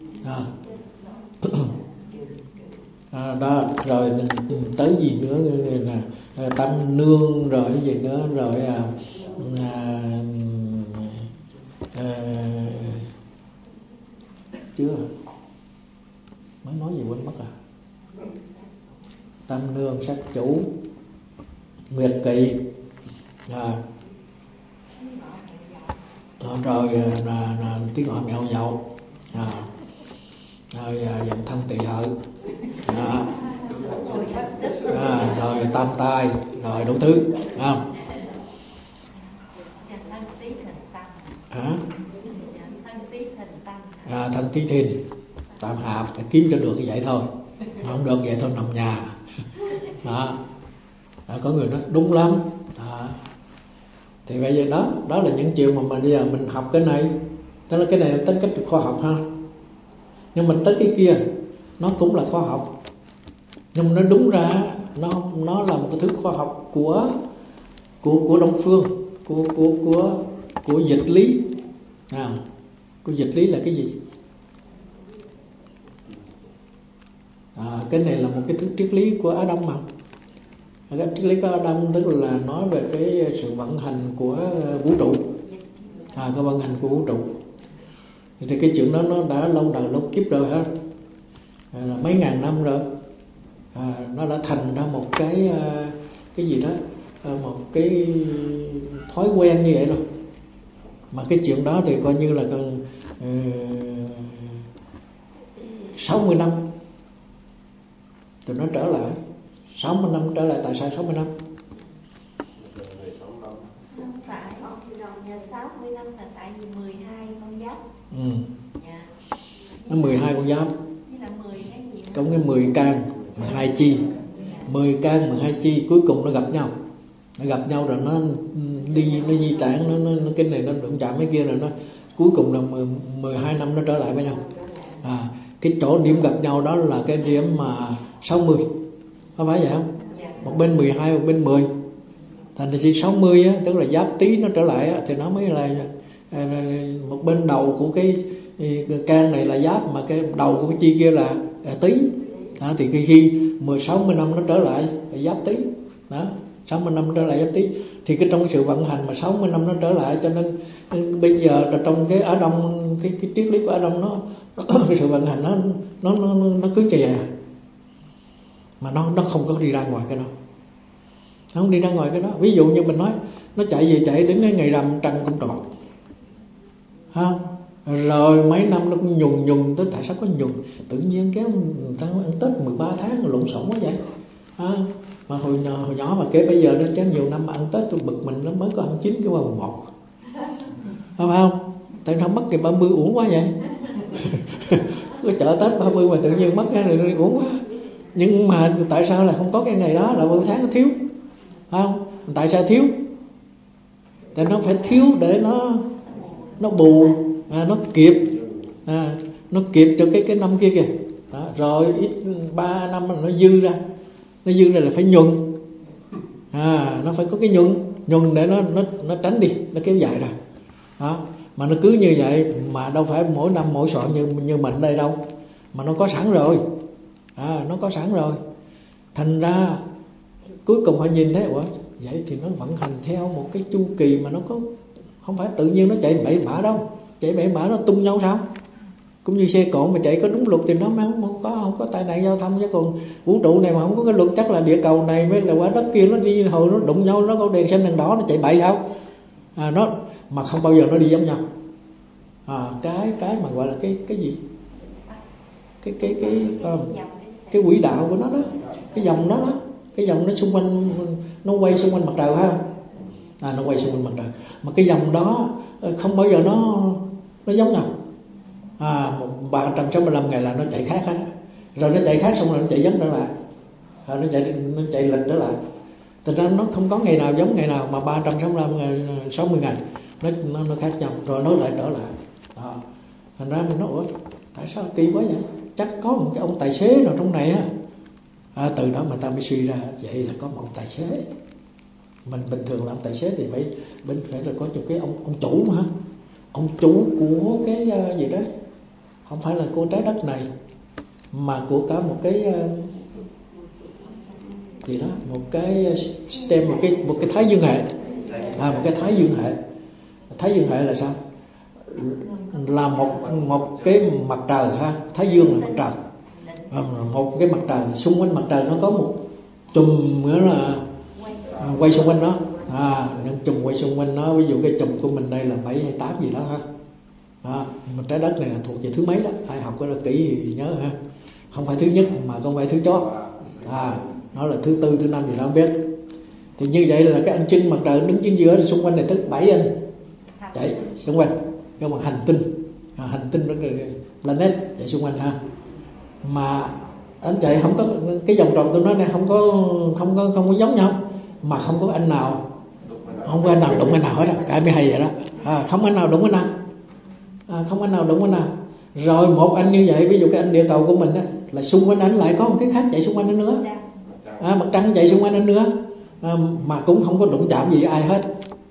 Đó, rồi tới gì nữa là tam nương, rồi cái gì nữa, rồi chưa mới nói gì quên mất à. Tam nương, sát chủ, nguyệt kỵ, rồi tiếng ngọ mẹo dậu, rồi dần thân tỵ hợi, rồi tam tai, rồi đủ thứ, không? Thân tí thìn, tam hạp, phải kiếm cho được như vậy thôi. Không được vậy thôi nằm nhà. Đó. Có người nói đúng lắm. Đó. Thì bây giờ đó là những chuyện mà bây giờ mình học cái này. Tức là cái này tính cách khoa học ha. Nhưng mình tới cái kia nó cũng là khoa học. Nhưng mà nó đúng ra nó là một cái thứ khoa học của Đông phương, của dịch lý. Của dịch lý là cái gì? Cái này là một cái thứ triết lý của Á Đông mà. Cái triết lý của Á Đông tức là nói về cái sự vận hành của vũ trụ, cái vận hành của vũ trụ. Thì cái chuyện đó nó đã lâu đời lâu kiếp rồi ha, là mấy ngàn năm rồi. Nó đã thành ra một cái gì đó, một cái thói quen như vậy rồi. Mà cái chuyện đó thì coi như là cần 60 năm tụi nó trở lại. 60 năm trở lại. Tại sao 60 năm? Không phải 60 năm là tại vì 12 con giáp. Nó 12 con giáp. Trong cái 10 can 12 chi. 10 can 12 chi cuối cùng nó gặp nhau. Nó gặp nhau rồi nó di tản, nó cái này nó đụng chạm cái kia, rồi nó cuối cùng là 12 năm nó trở lại với nhau. Cái chỗ điểm gặp nhau đó là cái điểm mà 60. Có phải vậy không? Một bên 12, một bên 10. Thành ra chỉ 60 á, tức là giáp Tý nó trở lại á, thì nó mới là một bên đầu của cái can này là giáp, mà cái đầu của cái chi kia là Tý. Thì khi 60 năm nó trở lại là giáp Tý. Đó, 60 năm trở lại giáp Tý. Thì cái trong cái sự vận hành mà 60 năm nó trở lại, cho nên bây giờ là trong cái Á Đông, cái triết lý của Á Đông nó cái sự vận hành nó cứ như vậy. Mà nó không có đi ra ngoài cái đó. Nó không đi ra ngoài cái đó. Ví dụ như mình nói nó chạy về chạy đến cái ngày rằm trăng cũng tròn. Rồi mấy năm nó cũng nhùng tới. Tại sao có nhùng? Tự nhiên kéo người ta ăn Tết 13 tháng lộn xộn quá vậy. Mà hồi nhỏ mà kể bây giờ nó chứ nhiều năm mà ăn Tết tôi bực mình lắm, mới có ăn 9 cái qua 1. Phải không? Tại sao mất cái 30 uổng quá vậy? Cái chợ Tết 30 mà tự nhiên mất cái này uổng quá. Nhưng mà tại sao là không có cái ngày đó, là 30 tháng nó thiếu? Không? Tại sao thiếu? Tại nó phải thiếu để nó bù, nó kịp cho cái năm kia kìa. Đó, rồi ít 3 năm nó dư ra là phải nhuận. Nó phải có cái nhuận. nhuần để nó tránh đi, nó kéo dài ra đó. Mà nó cứ như vậy mà đâu phải mỗi năm mỗi sọ như mình đây đâu, mà nó có sẵn rồi, nó có sẵn rồi. Thành ra cuối cùng họ nhìn thấy vậy thì nó vận hành theo một cái chu kỳ mà nó có, không phải tự nhiên nó chạy bậy bạ đâu. Chạy bậy bạ nó tung nhau sao? Cũng như xe cộ mà chạy có đúng luật thì nó không có tai nạn giao thông. Chứ còn vũ trụ này mà không có cái luật, chắc là địa cầu này với là quả đất kia nó đi hồi nó đụng nhau, nó có đèn xanh đèn đỏ nó chạy bậy sao? Nó mà không bao giờ nó đi giống nhau. Cái mà gọi là cái gì? Cái quỹ đạo của nó đó, cái dòng đó, cái dòng nó xung quanh, nó quay xung quanh mặt trời phải không? Nó quay xung quanh mặt trời. Mà cái dòng đó không bao giờ nó giống nhau. 365 ngày là nó chạy khác hết. Rồi nó chạy khác xong rồi nó chạy giống trở lại. Nó chạy lệch trở lại. Thật ra nó không có ngày nào giống ngày nào, mà 365 ngày 60 ngày nó khác nhau, rồi nó lại trở lại. Thành ra mình nói tại sao kỳ quá vậy? Chắc có một cái ông tài xế nào trong này á. Từ đó mà ta mới suy ra vậy là có một ông tài xế. Mình bình thường làm tài xế thì phải là có một cái ông chủ mà, ông chủ của cái gì đó, không phải là của trái đất này mà của cả một cái gì đó, một cái system, một cái thái dương hệ. Một cái thái dương hệ. Thái dương hệ là sao? Là một cái mặt trời ha, thái dương là mặt trời. Một cái mặt trời, xung quanh mặt trời nó có một chùm nữa là quay xung quanh nó. Những chùm quay xung quanh nó, ví dụ cái chùm của mình đây là 7 hay 8 gì đó ha. Mà trái đất này là thuộc về thứ mấy đó, ai học cái đó kỹ thì nhớ ha. Không phải thứ nhất mà không phải thứ chót. Nó là thứ tư, thứ năm gì đó không biết. Thì như vậy là cái anh chinh mặt trời đứng chính giữa, thì xung quanh này tới 7 anh chạy xung quanh cái một hành tinh. Hành tinh đó là planet chạy xung quanh ha. Mà anh chạy không có cái vòng tròn tôi nói này, không có giống nhau, mà không có anh nào, không có anh nào đụng anh nào hết. Cái mới hay vậy đó. Không anh nào đụng anh nào. Không anh nào đụng anh nào. Rồi một anh như vậy, ví dụ cái anh địa cầu của mình á, là xung quanh anh lại có một cái khác chạy xung quanh anh nữa. Mặt trăng chạy xung quanh anh nữa. Mà cũng không có đụng chạm gì với ai hết.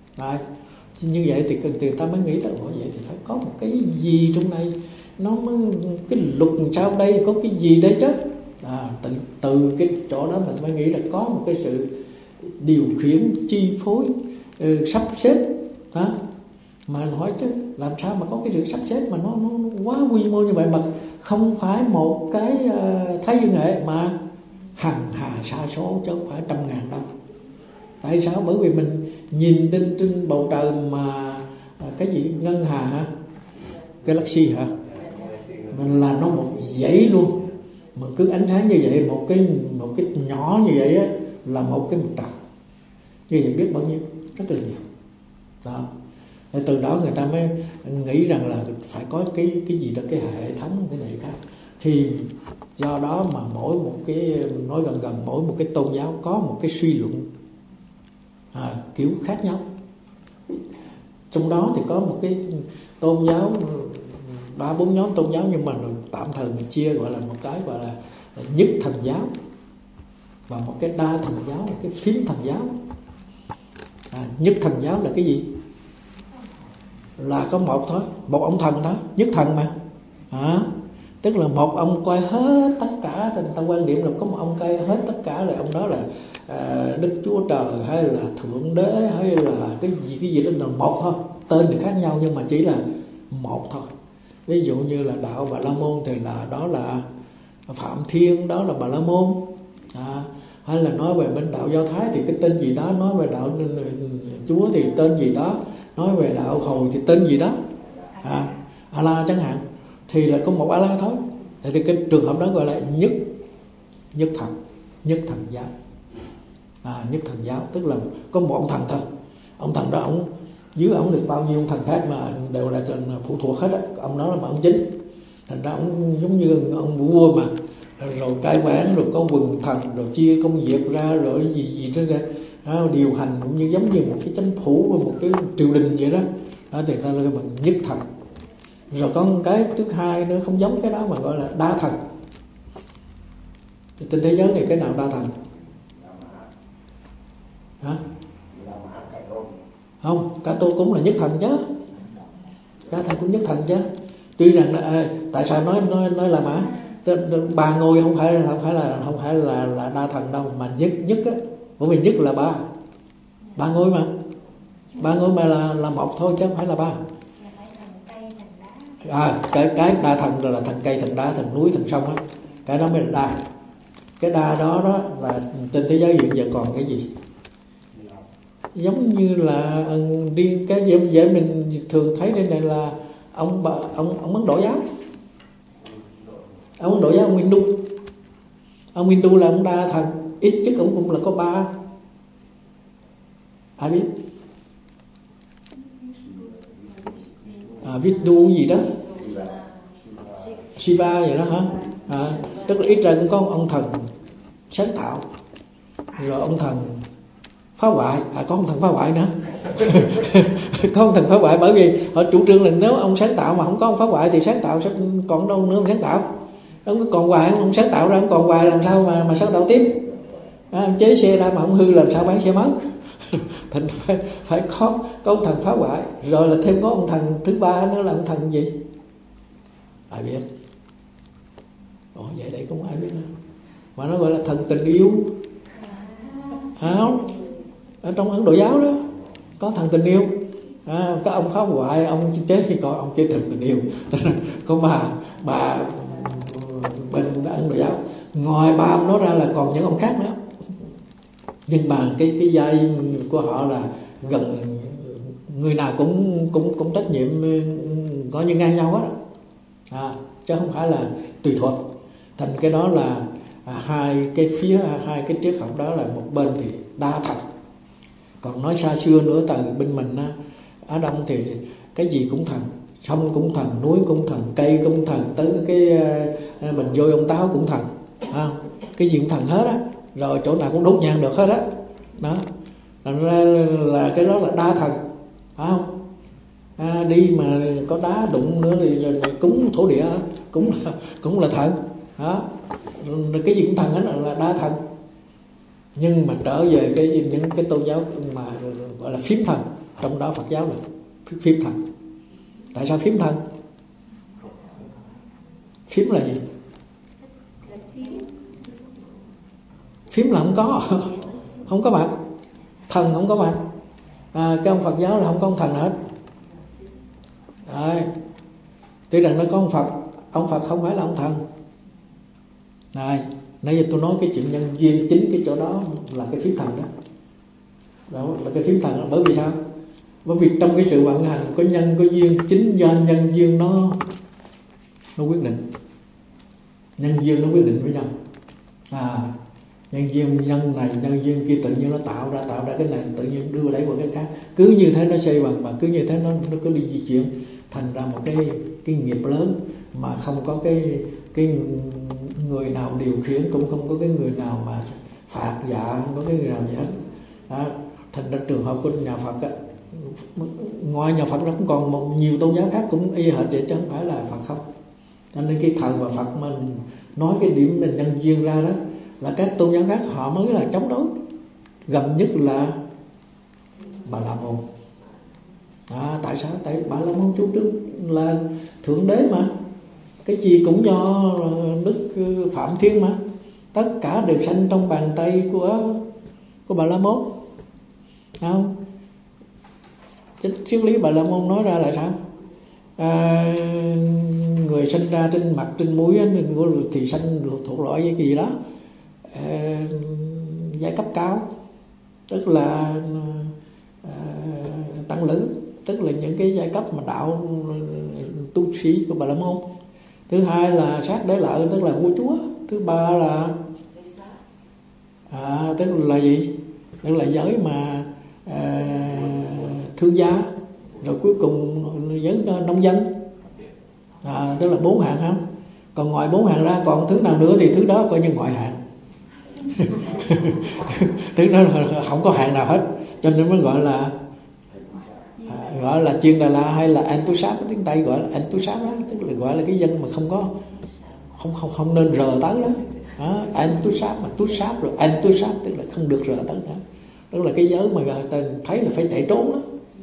Như vậy thì người ta mới nghĩ là vậy thì phải có một cái gì trong này, nó mới cái luật sao đây, có cái gì đây chứ. Từ cái chỗ đó mình mới nghĩ là có một cái sự điều khiển, chi phối, sắp xếp. Mà hỏi chứ làm sao mà có cái sự sắp xếp mà nó quá quy mô như vậy, mà không phải một cái thái dương hệ mà hằng hà sa số chứ không phải trăm ngàn đâu. Tại sao? Bởi vì mình nhìn trên bầu trời mà cái gì ngân hà hả, galaxy hả, mình là nó một dãy luôn. Mà cứ ánh sáng như vậy, một cái nhỏ như vậy á, là một cái mặt trời. Như vậy biết bao nhiêu, rất là nhiều đó. Từ đó người ta mới nghĩ rằng là phải có cái gì đó, cái hệ thống cái này khác. Thì do đó mà mỗi một cái, nói gần mỗi một cái tôn giáo có một cái suy luận kiểu khác nhau. Trong đó thì có một cái tôn giáo 3-4 nhóm tôn giáo, nhưng mà tạm thời mình chia gọi là một cái gọi là nhất thần giáo, và một cái đa thần giáo, một cái phiến thần giáo. Nhất thần giáo là cái gì? Là có một thôi, một ông thần thôi, nhất thần mà. Tức là một ông coi hết tất cả. Thì người ta quan điểm là có một ông coi hết tất cả, là ông đó là Đức Chúa Trời hay là Thượng Đế hay là cái gì đó, là một thôi. Tên thì khác nhau nhưng mà chỉ là một thôi. Ví dụ như là đạo Bà La Môn thì là đó là Phạm Thiên, đó là Bà La Môn. Hay là nói về bên đạo Do Thái thì cái tên gì đó, nói về đạo Chúa thì tên gì đó, nói về đạo Hồi thì tên gì đó, Allah chẳng hạn, thì là có một Allah thôi. Thì cái trường hợp đó gọi là nhất thần giáo. Nhất thần giáo tức là có một ông thần thôi. Ông thần đó dưới ổng được bao nhiêu ông thần khác mà đều là phụ thuộc hết á. Ông đó là ông chính. Thành ra ông giống như ông vua mà, rồi cai quản, rồi có quần thần, rồi chia công việc ra, rồi gì đó điều hành, cũng như giống như một cái chính phủ và một cái triều đình vậy đó. Thì ta là bằng nhất thần. Rồi có một cái thứ hai nữa không giống cái đó mà gọi là đa thần. Trên thế giới này cái nào đa thần? Không, cả tu cũng là nhất thành chứ, cả thầy cũng nhất thành chứ. Tuy rằng tại sao nói là mã ba ngôi không phải là đa thành đâu, mà nhất á, bởi vì nhất là ba ngôi mà, ba ngôi mà là một thôi chứ không phải là ba. Cái đa thần là thần cây, thần đá, thần núi, thần sông á, cái đó mới là đa. Cái đa đó là trên thế giới hiện giờ còn cái gì? Giống như là riêng cái dễ mình thường thấy đây này là ông Ấn Độ giáo. Ông Ấn Độ giáo, ông Hindu. Ông Hindu là ông đa thần, ít nhất ông cũng là có ba. Ai biết? Vishnu gì đó, Shiva vậy đó hả? Tức là ít ra cũng có ông thần sáng tạo, rồi ông thần phá hoại, có ông thần phá hoại nữa. Có ông thần phá hoại, bởi vì họ chủ trương là nếu ông sáng tạo mà không có ông phá hoại thì sáng tạo sẽ còn đâu nữa mà sáng tạo. Ông còn hoài, ông sáng tạo ra ông còn hoài làm sao mà sáng tạo tiếp? Ông chế xe ra mà ông hư làm sao bán xe mới? Thành phải có ông thần phá hoại, rồi là thêm có ông thần thứ ba nữa là ông thần gì? Ai biết? Vậy đây cũng ai biết nữa. Mà nó gọi là thần tình yêu. Không? Ở trong Ấn Độ giáo đó có thần tình yêu. Các ông phá hoại, ông chế thì coi ông chế thần tình yêu. Có bà bên Ấn Độ giáo, ngoài ba ông nói ra là còn những ông khác nữa. Nhưng mà cái giai của họ là gần người nào cũng trách nhiệm coi như ngang nhau hết, chứ không phải là tùy thuộc. Thành cái đó là hai cái triết học đó là một bên thì đa thần. Còn nói xa xưa nữa từ bên mình Á Đông thì cái gì cũng thần, sông cũng thần, núi cũng thần, cây cũng thần, tới cái mình vô ông táo cũng thần, cái gì cũng thần hết á, rồi chỗ nào cũng đốt nhang được hết á, đó. Thành ra là cái đó là đa thần, phải không? Đi mà có đá đụng nữa thì cúng thổ địa cũng là thần, đó. Cái gì cũng thần hết là đa thần. Nhưng mà trở về những cái tôn giáo mà gọi là phím thần, trong đó Phật giáo là phím thần. Tại sao phím thần? Phím là gì? Phím là không có mặt, thần không có mặt. Cái ông Phật giáo là không có ông thần hết. Đấy. Tuy rằng nó có ông Phật không phải là ông thần. Này, nãy giờ tôi nói cái chuyện nhân duyên, chính cái chỗ đó là cái phím thần đó. Đó là cái phím thần đó. Bởi vì sao? Bởi vì trong cái sự vận hành có nhân có duyên, chính do nhân duyên nó quyết định. Nhân duyên nó quyết định với nhau. Nhân duyên nhân này, nhân duyên kia tự nhiên nó tạo ra cái này, tự nhiên đưa đẩy qua cái khác. Cứ như thế nó xoay vần, và cứ như thế nó cứ đi di chuyển thành ra một cái nghiệp lớn mà không có cái người nào điều khiển, cũng không có cái người nào mà phạt dạ, không có cái người nào gì hết. Thành ra trường hợp của nhà Phật á, ngoài nhà Phật nó cũng còn một nhiều tôn giáo khác cũng y hệt vậy chứ không phải là Phật không. Cho nên cái thần và Phật mình nói cái điểm mình nhân duyên ra đó là các tôn giáo khác họ mới là chống đối. Gần nhất là Bà La Môn. Tại sao? Tại Bà La Môn chủ trương là thượng đế mà, cái gì cũng do Đức Phạm Thiên mà, tất cả đều sanh trong bàn tay của Bà La Môn, không? Triết lý Bà La Môn nói ra là sao? Người sinh ra trên mặt trên mũi thì sanh thuộc loại cái gì đó giai cấp cao, tức là tăng lữ, tức là những cái giai cấp mà đạo tu sĩ của Bà La Môn. Thứ hai là sát đế lợi, tức là vua chúa. Thứ ba là tức là gì? Tức là giới mà thương gia. Rồi cuối cùng giới nông dân, tức là 4 hạng không? Còn ngoài 4 hạng ra còn thứ nào nữa thì thứ đó coi như ngoại hạng. Thứ đó là không có hạng nào hết, cho nên mới gọi là chuyên Đà La, hay là Antusap, tiếng Tây gọi là Antusap đó, tức là gọi là cái dân mà không nên rờ tới đó. Antusap mà Tusap rồi Antusap, tức là không được rờ tới nữa. Tức là cái giới mà người ta thấy là phải chạy trốn đó.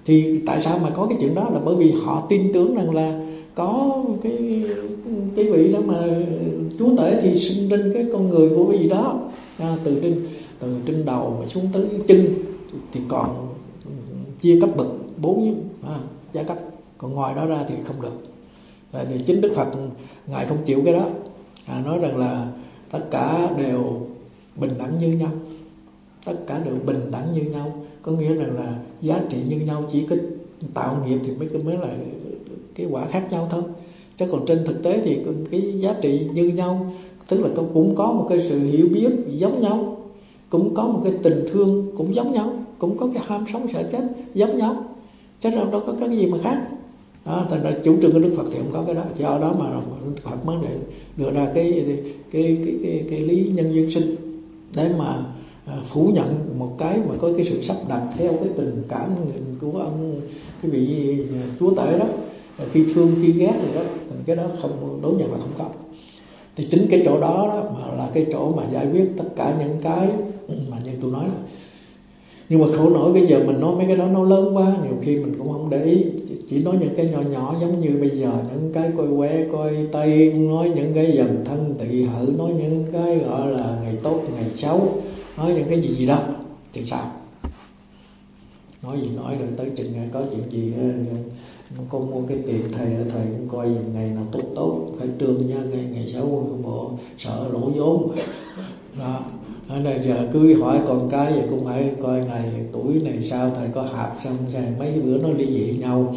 Thì tại sao mà có cái chuyện đó? Là bởi vì họ tin tưởng rằng là có cái vị đó mà Chúa Tể thì sinh trên cái con người của vị đó, từ trên đầu mà xuống tới chân thì còn chia cấp bậc 4 gia cấp, còn ngoài đó ra thì không được. Thì chính Đức Phật Ngài không chịu cái đó, nói rằng là tất cả đều bình đẳng như nhau, tất cả đều bình đẳng như nhau, có nghĩa rằng là giá trị như nhau, chỉ có tạo nghiệp thì mới là cái quả khác nhau thôi. Chứ còn trên thực tế thì cái giá trị như nhau, tức là cũng có một cái sự hiểu biết giống nhau, cũng có một cái tình thương cũng giống nhau, cũng có cái ham sống sợ chết giống nhau, chứ đâu có cái gì mà khác. Thành ra chủ trương của Đức Phật thì không có cái đó. Do đó mà Đức Phật mới để đưa ra cái lý nhân duyên sinh để mà phủ nhận một cái mà có cái sự sắp đặt theo cái tình cảm của ông cái vị Chúa Tể đó, khi thương khi ghét rồi đó, cái đó không, đối nhận là không có. Thì chính cái chỗ đó mà là cái chỗ mà giải quyết tất cả những cái mà như tôi nói. Nhưng mà khổ nổi bây giờ mình nói mấy cái đó nó lớn quá, nhiều khi mình cũng không để ý, chỉ nói những cái nhỏ nhỏ giống như bây giờ những cái coi que coi tay, nói những cái dần thân tỵ hữu, nói những cái gọi là ngày tốt ngày xấu, nói những cái gì đó thì sao? Nói gì nói rồi tới chừng có chuyện gì con mua cái tiền thầy cũng coi ngày nào tốt phải trương nha, ngày xấu bộ sợ lỗ vốn đó. Nên giờ cứ hỏi con cái vậy cũng phải coi ngày tuổi này sao thầy có hạp xong rồi mấy bữa nó ly dị nhau.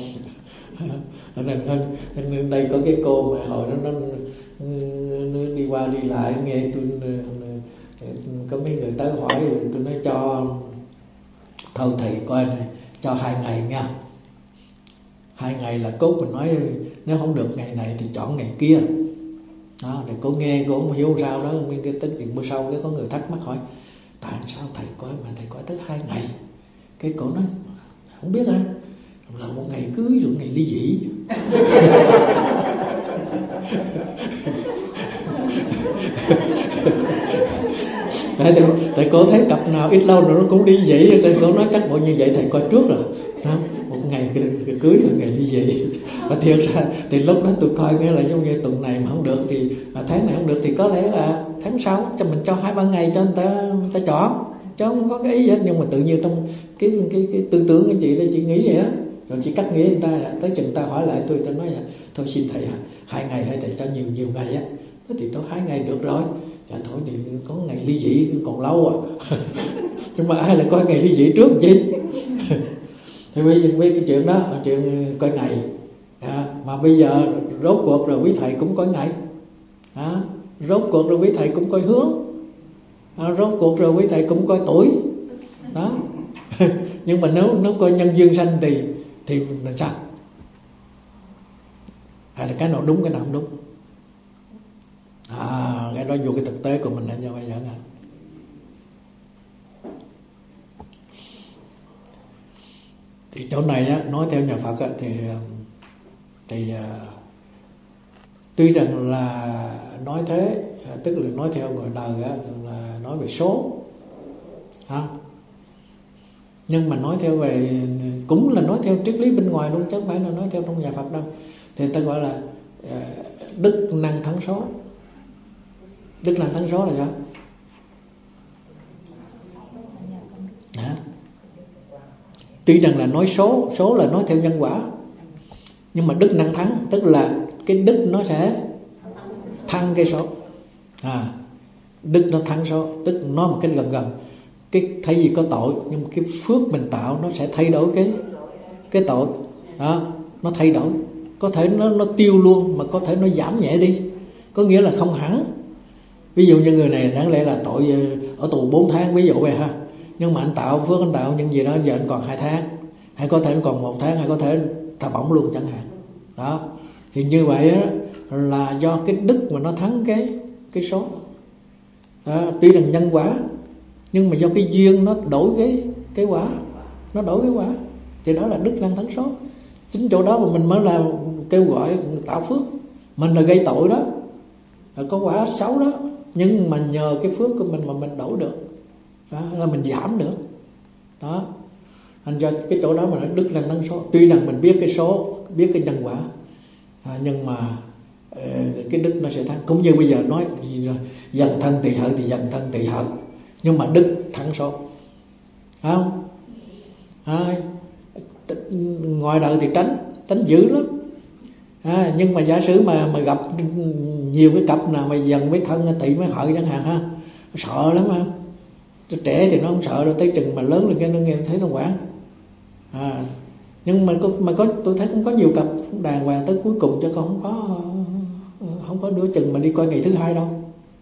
Nên đây có cái cô mà hồi nó đi qua đi lại nghe tôi, có mấy người tới hỏi tôi nói cho thôi thầy coi này cho 2 ngày nha, 2 ngày là cốt, mình nói nếu không được ngày này thì chọn ngày kia đó. Để cô nghe cô không hiểu sao đó, cái tất nhiên bữa sau cái có người thắc mắc hỏi tại sao thầy coi mà thầy coi tới 2 ngày, cái cô nói không biết là một ngày cưới rồi ngày ly dị. Tại cô thấy cặp nào ít lâu rồi nó cũng ly dị, thì cô nói chắc bộ như vậy thầy coi trước rồi đó. Một ngày cưới rồi ngày ly dị. Và thiệt ra thì lúc đó tôi coi nghĩa là giống như tuần này mà không được thì tháng này không được thì có lẽ là tháng sau cho mình cho 2-3 ngày cho người ta chọn, chứ không có cái ý gì hết. Nhưng mà tự nhiên trong cái tư tưởng của chị đây chị nghĩ vậy đó, rồi chị cắt nghĩa người ta, tới chừng người ta hỏi lại tôi nói là thôi xin thầy 2 ngày hay thầy cho nhiều ngày á, thì tôi 2 ngày được rồi. Thôi thì có ngày ly dị còn lâu nhưng mà ai lại coi ngày ly dị trước chi. Thì bây giờ cái chuyện đó là chuyện coi ngày mà bây giờ rốt cuộc rồi quý thầy cũng coi ngày rốt cuộc rồi quý thầy cũng coi hướng rốt cuộc rồi quý thầy cũng coi tuổi đó. Nhưng mà nếu coi nhân duyên sanh thì mình sao? Là cái nào đúng cái nào không đúng? Cái đó vô cái thực tế của mình là như bây giờ nè. Thì chỗ này á, nói theo nhà Phật á, thì tuy rằng là nói thế, tức là nói theo người đời á, là nói về số nhưng mà nói theo về cũng là nói theo triết lý bên ngoài luôn, chứ không phải là nói theo trong nhà Phật đâu. Thì ta gọi là đức năng thắng số. Đức năng thắng số là sao? Tuy rằng là nói số là nói theo nhân quả, nhưng mà đức năng thắng tức là cái đức nó sẽ thăng cái số. Đức nó thắng số, tức nói một cái gần cái thay vì có tội, nhưng mà cái phước mình tạo nó sẽ thay đổi cái tội đó, nó thay đổi. Có thể nó tiêu luôn, mà có thể nó giảm nhẹ đi, có nghĩa là không hẳn. Ví dụ như người này đáng lẽ là tội ở tù 4 tháng ví dụ vậy ha, nhưng mà anh tạo phước, anh tạo những gì đó, giờ anh còn 2 tháng, hay có thể anh còn 1 tháng, hay có thể thả bổng luôn chẳng hạn đó. Thì như vậy đó, là do cái đức mà nó thắng cái số đó. Tuy rằng nhân quả, nhưng mà do cái duyên nó đổi cái quả, nó đổi cái quả, thì đó là đức năng thắng số. Chính chỗ đó mà mình mới là kêu gọi tạo phước. Mình là gây tội đó, là có quả xấu đó, nhưng mà nhờ cái phước của mình mà mình đổi được đó, là mình giảm được đó. Anh cho cái chỗ đó mà nó đức lên tấn số. Tuy rằng mình biết cái số, biết cái nhân quả, nhưng mà cái đức nó sẽ thắng. Cũng như bây giờ nói gì rồi, dần thân tỳ hận thì dần thân tỳ hận, nhưng mà đức thắng số, phải không? Ngoài đời thì tránh dữ lắm. Nhưng mà giả sử mà gặp nhiều cái cặp nào mà dần với thân tỵ mới hợi chẳng hạn ha, sợ lắm ha. Trẻ thì nó không sợ đâu, tới chừng mà lớn lên cái nó nghe thấy nó quản. Nhưng mà tôi thấy cũng có nhiều cặp đàng hoàng tới cuối cùng, chứ không có nửa chừng mà đi coi ngày thứ hai đâu.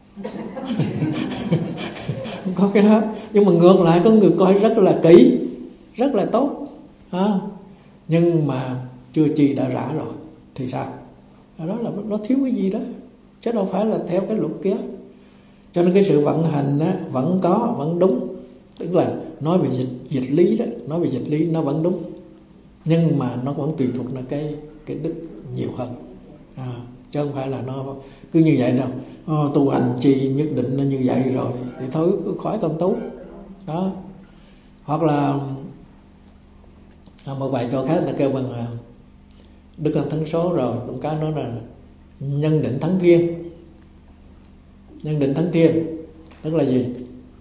Không có cái đó. Nhưng mà ngược lại có người coi rất là kỹ, rất là tốt, nhưng mà chưa chi đã rã rồi thì sao? Đó là nó thiếu cái gì đó, chứ đâu phải là theo cái luật kia. Cho nên cái sự vận hành á, vẫn đúng. Tức là nói về dịch lý đó, nói về dịch lý nó vẫn đúng, nhưng mà nó vẫn tùy thuộc là cái đức nhiều hơn, chứ không phải là nó cứ như vậy đâu. Tu hành chi nhất định nó như vậy rồi thì thôi khỏi cần tu đó. Hoặc là một vài chỗ khác người ta kêu bằng đức là thắng số rồi, cũng có nói là nhân định thắng thiên. Nhân định thắng thiên tức là gì?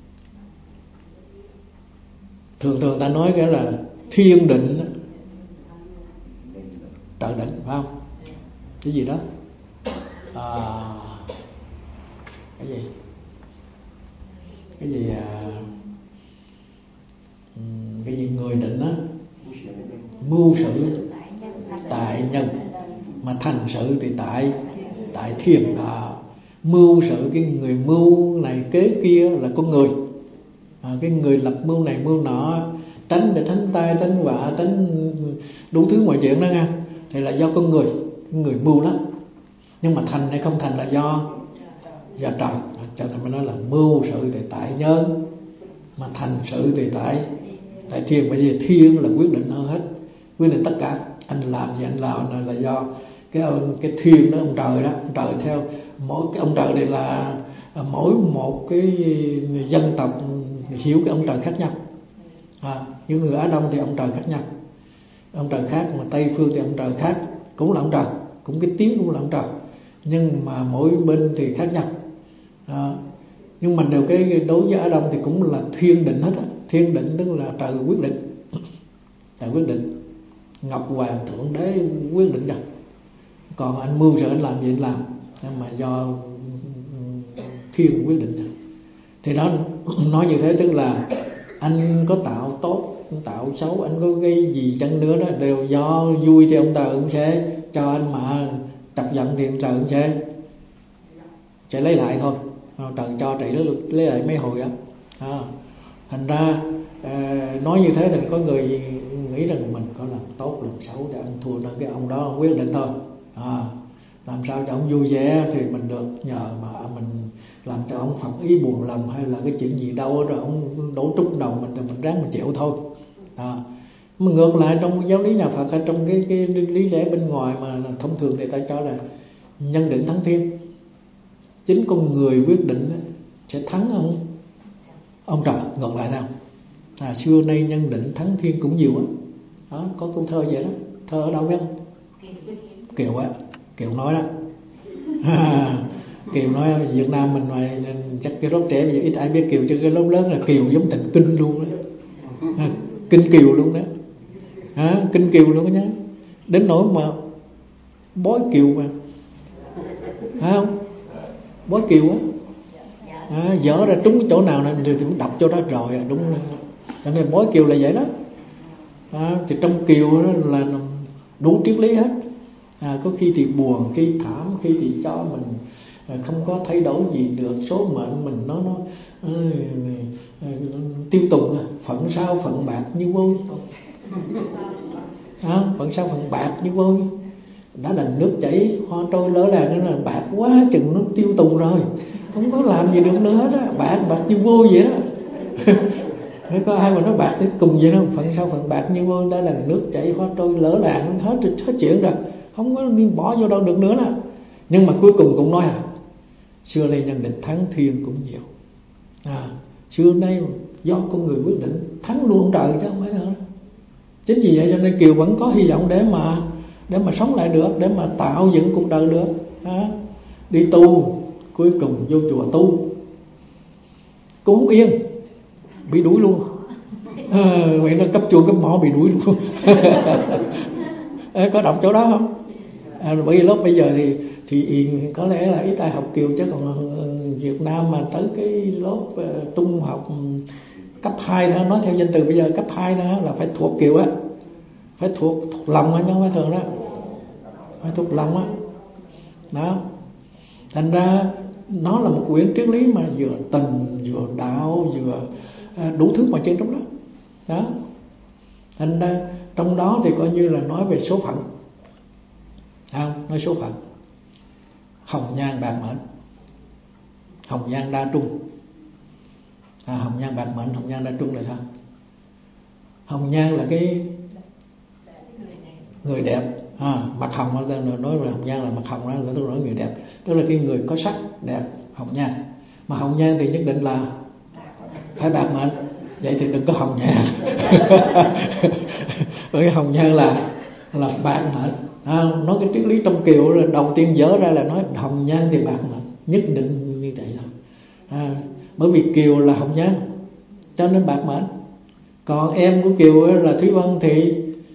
Thường ta nói cái là thiên định trời định, phải không? Cái gì đó cái gì người định á, mưu sự tại nhân, mà thành sự thì tại thiên. Mưu sự, cái người mưu này kế kia là con người. Cái người lập mưu này mưu nọ, tránh để tránh tai tránh vạ, tránh đủ thứ mọi chuyện đó nha, thì là do con người mưu đó. Nhưng mà thành hay không thành là do trời. Cho nên mới nói là mưu sự thì tại nhân, mà thành sự thì tại thiên. Bởi vì thiên là quyết định hơn hết, quyết định tất cả. Anh làm gì anh làm là do cái thiên đó, ông trời đó. Ông trời theo mỗi cái ông trời này là mỗi một cái dân tộc hiểu cái ông trời khác nhau. Những người Á Đông thì ông trời khác nhau, ông trời khác, mà Tây phương thì ông trời khác, cũng là ông trời, cũng cái tiếng cũng là ông trời, nhưng mà mỗi bên thì khác nhau. Nhưng mà đều cái đối với Á Đông thì cũng là thiên định hết á. Thiên định tức là trời quyết định, trời quyết định, Ngọc Hoàng Thượng Đế quyết định rồi. Còn anh mưu sự anh làm gì anh làm, nhưng mà do thiên quyết định rồi. Thì nó nói như thế, tức là anh có tạo tốt, tạo xấu, anh có gây gì chăng nữa đó, đều do vui thì ông trời cũng sẽ cho anh, mà chọc giận thì ông trời cũng sẽ lấy lại thôi. Trời cho chạy lấy lại mấy hồi á. Thành ra nói như thế thì có người nghĩ rằng mình có làm tốt làm xấu thì anh thua là cái ông đó quyết định thôi. Làm sao cho ông vui vẻ thì mình được nhờ, mà mình làm cho ông phật ý buồn lòng hay là cái chuyện gì đâu rồi ông đổ trúng đầu mình thì mình ráng mình chịu thôi. Mà ngược lại trong giáo lý nhà Phật hay trong cái lý lẽ bên ngoài mà thông thường thì ta cho là nhân định thắng thiên. Chính con người quyết định sẽ thắng ông trời. Ngược lại nào, xưa nay nhân định thắng thiên cũng nhiều á. Có câu thơ vậy đó. Thơ ở đâu biết không? Kiều á, Kiều nói đó. Kiều nói ở Việt Nam mình mà chắc cái lớp trẻ bây giờ ít ai biết Kiều, chứ cái lớp lớn là Kiều giống thành kinh luôn đó. Kinh Kiều luôn đó. Kinh Kiều luôn đó nhá. Đến nỗi mà bói Kiều mà, phải không? Bói Kiều á, dở ra trúng chỗ nào thì đọc chỗ đó rồi, đúng rồi. Cho nên bói Kiều là vậy đó. Thì trong Kiều đó là đủ triết lý hết. Có khi thì buồn, khi thảm, khi thì cho mình không có thay đổi gì được, số mệnh mình nó tiêu tùng, phận sao phận bạc như vôi. Phận sao phận bạc như vôi. Đã là nước chảy hoa trôi lỡ làng, nó là bạc quá chừng nó tiêu tùng rồi, không có làm gì được nữa hết á. Bạc như vôi vậy đó. Có ai mà nói bạc thì cùng vậy không? Phận sao phận bạc như vôi, đã là nước chảy hoa trôi lỡ làng, hết chuyện rồi, không có bỏ vô đâu được nữa đó. Nhưng mà cuối cùng cũng nói xưa nay nhân định thắng thiên cũng nhiều. Xưa nay do con người quyết định thắng luôn ông trời chứ không phải nữa. Chính vì vậy cho nên Kiều vẫn có hy vọng để mà sống lại được, để mà tạo dựng cuộc đời được. Đi tu, cuối cùng vô chùa tu cũng không yên, bị đuổi luôn. Vậy nó cấp chuông cấp mỏ bị đuổi luôn. Có đọc chỗ đó không? Bởi vì lúc bây giờ thì có lẽ là ít ai học Kiều, chứ còn Việt Nam mà tới cái lớp trung học cấp 2 thôi, nói theo danh từ bây giờ cấp 2 thôi là phải thuộc Kiều á, phải thuộc lòng á, chứ không phải thường đó, phải thuộc lòng á. Đó, thành ra nó là một quyển triết lý mà vừa tình vừa đạo vừa đủ thứ mọi chuyện trong đó. Đó, thành ra trong đó thì coi như là nói về số phận, không? Nói số phận, hồng nhan bạc mệnh, hồng nhan đa trung. Hồng nhan bạc mệnh, hồng nhan đa trung là sao? Hồng nhan là cái người đẹp, mặt hồng, nói là hồng nhan là mặt hồng, đó là tôi nói người đẹp, tức là cái người có sắc đẹp, hồng nhan. Mà hồng nhan thì nhất định là phải bạc mệnh, vậy thì đừng có hồng nhan. Bởi cái hồng nhan là bạc mệnh. Nói cái triết lý trong Kiều là đầu tiên dở ra là nói hồng nhan thì bạc mệnh, nhất định như vậy thôi. Bởi vì Kiều là hồng nhan cho nên bạc mệnh. Còn em của Kiều là Thúy Vân thì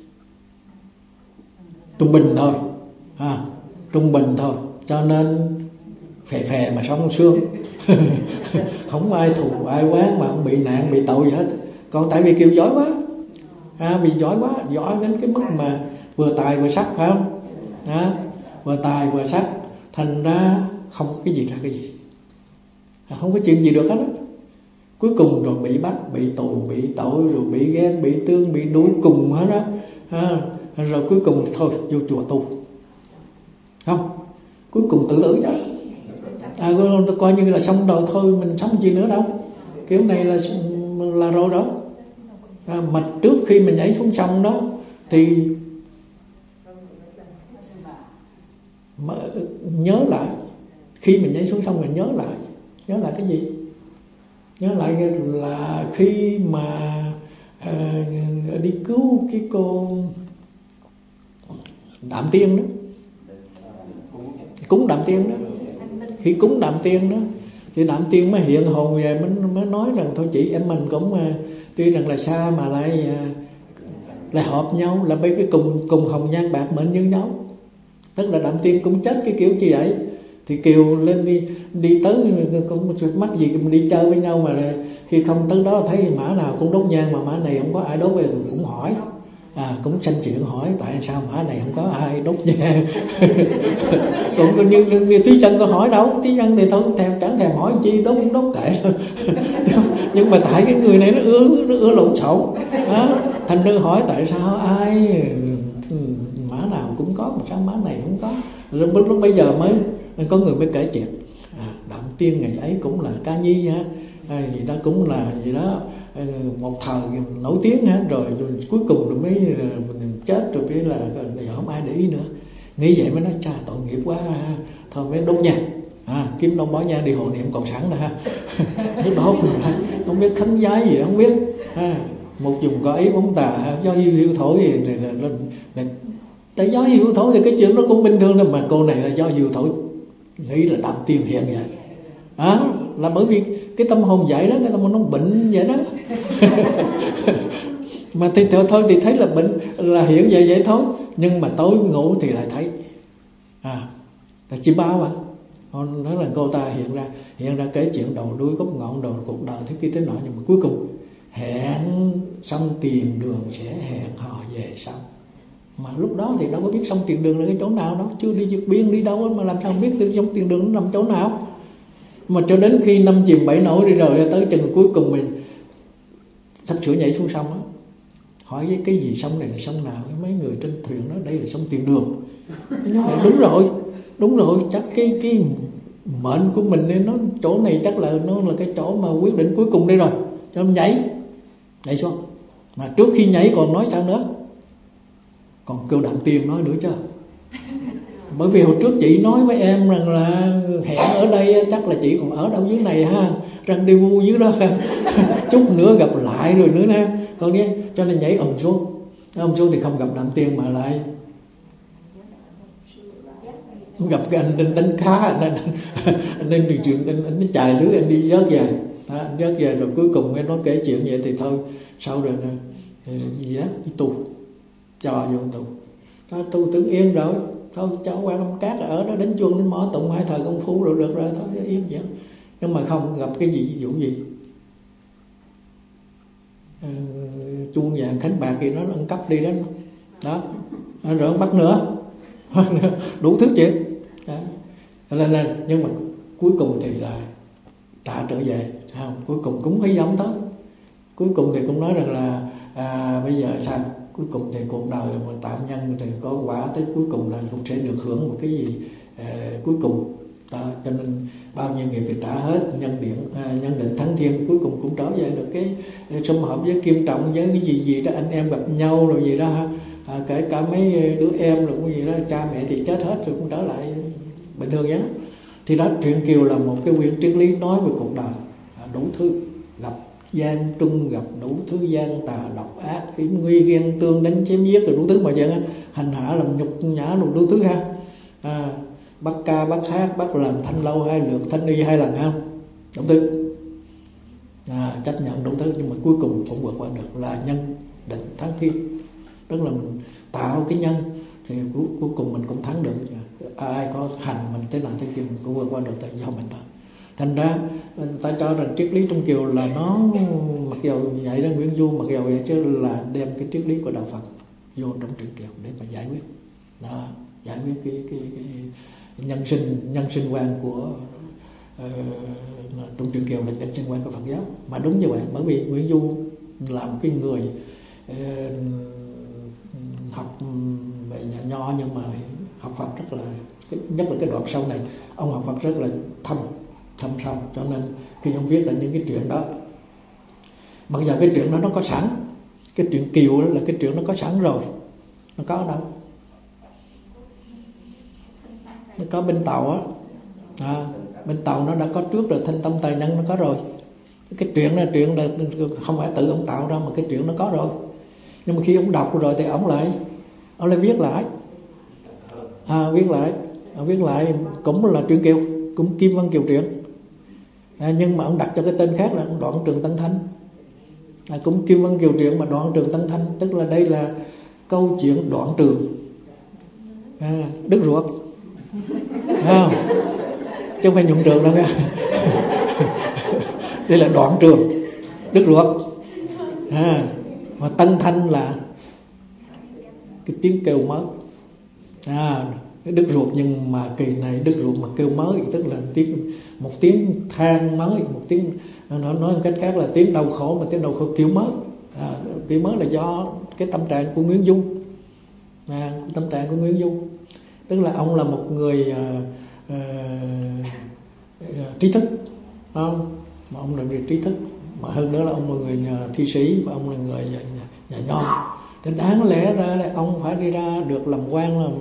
trung bình thôi, trung bình thôi, cho nên phè mà sống sướng. Không ai thù ai oán mà không bị nạn bị tội gì hết. Còn tại vì Kiều giỏi quá, vì giỏi quá, giỏi đến cái mức mà vừa tài vừa sắc, phải không? Vừa tài vừa sắc, thành ra không có cái gì ra cái gì, không có chuyện gì được hết á. Cuối cùng rồi bị bắt, bị tù, bị tội, rồi bị ghen, bị tương, bị đuổi cùng hết á. Rồi cuối cùng thôi vô chùa tu, không? Cuối cùng tự tử chứ. Tôi coi như là xong đời thôi, mình sống gì nữa đâu. Kiểu này là rồi đó. Mà trước khi mình nhảy xuống sông đó thì nhớ lại, khi mình nhảy xuống sông mình nhớ lại cái gì? Nhớ lại là khi mà đi cứu cái cô Đạm Tiên đó, cúng Đạm Tiên đó. Khi cúng Đạm Tiên đó thì Đạm Tiên mới hiện hồn về, mới nói rằng thôi chị em mình cũng tuy rằng là xa mà lại hợp nhau, là mấy cái cùng hồng nhan bạc mệnh như nhau. Tức là Đạm Tiên cũng chết cái kiểu như vậy. Thì Kiều lên đi tới cũng mắc gì mình đi chơi với nhau, mà khi không tới đó thấy mã nào cũng đốt nhang, mà mã này không có ai đốt, về cũng hỏi, cũng sanh chuyện hỏi tại sao mã này không có ai đốt nhang. Cũng như Thúy Trân có hỏi đâu, Thúy Trân thì thôi chẳng thèm hỏi chi, đốt cũng đốt kệ. Nhưng mà tại cái người này nó ưa lộn xộn, thành ra hỏi tại sao ai mã nào cũng có mà sao mã này không có. Lúc bây giờ mới có người mới kể chuyện Đạm Tiên ngày ấy cũng là ca nhi ha, gì đó cũng là gì đó một thời nổi tiếng ha, rồi cuối cùng rồi mới chết, rồi cái là không ai để ý nữa. Nghĩ vậy mới nói cha tội nghiệp quá ha. Thôi mới đốt nhang, kiếm đông bó nhang đi hộ niệm còn sẵn nè ha. Đốt không biết khấn giái gì không biết, một dùng có ý bóng tà do hiu thổi gì tại gió hiu thổi thì cái chuyện đó cũng bình thường thôi, mà cô này là do hiu thổi nghĩ là Đạm Tiên hiện vậy. Là bởi vì cái tâm hồn vậy đó, cái tâm hồn nó bệnh vậy đó. Mà thì thôi thì thấy là bệnh là hiện vậy thôi, nhưng mà tối ngủ thì lại thấy là chim báo mà nói là cô ta hiện ra kể chuyện đầu đuôi gốc ngọn, đầu cuộc đời thế kia thế nọ, nhưng mà cuối cùng hẹn xong tiền đường sẽ hẹn hò về sau. Mà lúc đó thì đâu có biết sông Tiền Đường là cái chỗ nào đâu, chưa đi vượt biên đi đâu mà làm sao biết sông Tiền Đường nó nằm chỗ nào. Mà cho đến khi năm chìm bảy nổi đi rồi, tới chừng cuối cùng mình sắp sửa nhảy xuống sông á, hỏi với cái gì sông này là sông nào, mấy người trên thuyền nói đây là sông Tiền Đường. Nó nói đúng rồi, chắc cái mệnh của mình nên nó chỗ này chắc là nó là cái chỗ mà quyết định cuối cùng đây rồi, cho nên nhảy xuống. Mà trước khi nhảy còn nói sao nữa, còn kêu Đạm Tiên nói nữa chứ. Bởi vì hồi trước chị nói với em rằng là hẹn ở đây, chắc là chị còn ở đâu dưới này ha, rendezvous dưới đó. Chút nữa gặp lại rồi nữa nè. Còn đi cho nên nhảy ầm xuống. Ông xuống thì không gặp Đạm Tiên mà lại gặp cái anh đánh cá, anh đi trường, anh chài lưới, anh đi vớt về đó, anh vớt về rồi cuối cùng nó kể chuyện vậy thì thôi, sau rồi gì đó đi tù, cho vô tù đó, tu tưởng yên rồi thôi, cho Quan Âm Cát ở đó đánh chuông đánh mõ tụng hai thời công phu rồi được rồi, thôi yên vậy. Nhưng mà không gặp cái gì, ví dụ gì chuông vàng khánh bạc thì nó ăn cắp đi đó rồi ông bắt nữa đủ thứ chuyện đó. Nên nhưng mà cuối cùng thì là trả trở về, không, cuối cùng cũng phải giống thôi. Cuối cùng thì cũng nói rằng là bây giờ sao, cuối cùng thì cuộc đời mà tạm nhân thì có quả, tới cuối cùng là cũng sẽ được hưởng một cái gì cuối cùng đó. Cho nên bao nhiêu nghiệp thì trả hết, nhân định thắng thiên, cuối cùng cũng trở về được cái sum họp với Kim Trọng, với cái gì đó anh em gặp nhau rồi gì đó ha. Kể cả mấy đứa em rồi cái gì đó, cha mẹ thì chết hết rồi cũng trở lại bình thường nhé. Thì đó, truyện Kiều là một cái quyển triết lý nói về cuộc đời, đủ thứ, gặp gian trung, gặp đủ thứ gian tà độc ác, hiểm nguy ghen tương đánh chém giết rồi đủ thứ mà vậy, hành hạ làm nhục nhã rồi đủ thứ ha. Bắt ca bắt hát, bắt làm thanh lâu 2 lượt, thanh y 2 lần không, đủ thứ, chấp nhận đủ thứ, nhưng mà cuối cùng cũng vượt qua được, là nhân định thắng thiên. Tức là mình tạo cái nhân thì cuối cùng mình cũng thắng được. Ai có hành mình thế nào thế kia mình cũng vượt qua được, tại do mình thôi. Thành ra ta cho rằng triết lý trong Kiều là nó mặc dầu vậy đó, Nguyễn Du mặc dầu vậy, chứ là đem cái triết lý của đạo Phật vô trong truyện Kiều để mà giải quyết đó, giải quyết cái nhân sinh quan của trong truyện Kiều là nhân sinh quan của Phật giáo. Mà đúng như vậy, bởi vì Nguyễn Du là một cái người học về nhà nho, nhưng mà học Phật rất là, nhất là cái đoạn sau này ông học Phật rất là thâm sâu, cho nên khi ông viết ra những cái chuyện đó, mặc dù cái chuyện đó nó có sẵn, cái truyện Kiều đó là cái chuyện nó có sẵn rồi, nó có đâu, nó có bên Tàu á, bên Tàu nó đã có trước rồi, Thanh Tâm Tài Nhân nó có rồi. Cái chuyện là không phải tự ông tạo ra, mà cái chuyện nó có rồi. Nhưng mà khi ông đọc rồi thì ông lại viết lại, viết lại cũng là truyện Kiều, cũng Kim Văn Kiều truyện, nhưng mà ông đặt cho cái tên khác là Đoạn Trường Tân Thanh, cũng Kim Văn Kiều truyện mà Đoạn Trường Tân Thanh, tức là đây là câu chuyện Đoạn Trường đứt ruột, chứ không phải nhuận trường đâu nha. Đây là Đoạn Trường đứt ruột, mà Tân Thanh là cái tiếng kêu mới, đứt ruột, nhưng mà kỳ này đứt ruột mà kêu mới, tức là một tiếng than mới, một tiếng nói một cách khác là tiếng đau khổ, mà tiếng đau khổ kiểu mới. Kiểu mới là do cái tâm trạng của Nguyễn Du, tâm trạng của Nguyễn Du, tức là ông là một người trí thức, không? Mà ông là người trí thức, mà hơn nữa là ông là người thi sĩ, và ông là người nhà nho. Thế đáng lẽ ra là ông phải đi ra được làm quan, làm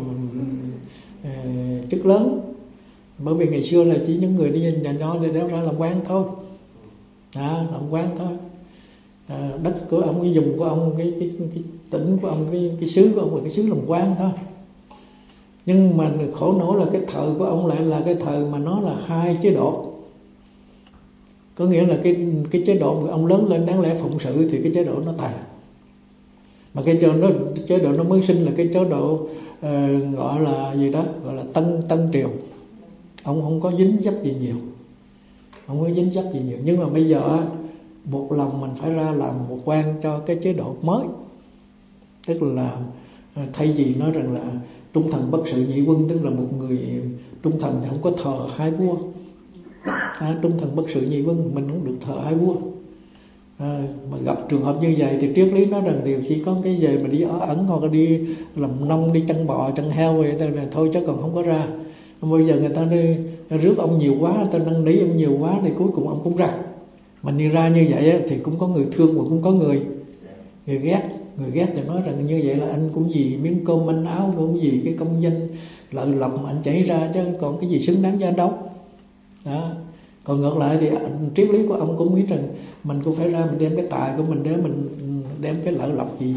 chức lớn, bởi vì ngày xưa là chỉ những người đi nhà nho để đéo ra làm quan thôi, làm quan thôi. Đất của ông, cái vùng của ông, cái tỉnh của ông, cái xứ của ông là cái xứ làm quan thôi. Nhưng mà khổ nỗi là cái thời của ông lại là cái thời mà nó là 2 chế độ. Có nghĩa là cái chế độ của ông lớn lên đáng lẽ phụng sự thì cái chế độ nó tàn. Mà cái chế độ nó mới sinh là cái chế độ gọi là gì đó, gọi là Tân Triều. Ông không có dính dấp gì nhiều, nhưng mà bây giờ một lòng mình phải ra làm một quan cho cái chế độ mới. Tức là thay vì nói rằng là trung thần bất sự nhị quân, tức là một người trung thần thì không có thờ 2 vua. Trung thần bất sự nhị quân, mình không được thờ 2 vua. Mà gặp trường hợp như vậy thì triết lý nói rằng thì chỉ có cái về mà đi ở ẩn, hoặc là đi làm nông, đi chăn bò chăn heo vậy thôi, chứ còn không có ra. Bây giờ người ta rước ông nhiều quá, người ta năn nỉ ông nhiều quá thì cuối cùng ông cũng ra. Mình đi ra như vậy thì cũng có người thương, và cũng có người ghét. Người ghét thì nói rằng như vậy là anh cũng vì miếng cơm manh áo, cũng vì cái công danh lợi lộc mà anh chảy ra, chứ còn cái gì xứng đáng cho anh đâu. Đó. Còn ngược lại thì triết lý của ông cũng nghĩ rằng mình cũng phải ra, mình đem cái tài của mình để mình đem cái lợi lộc gì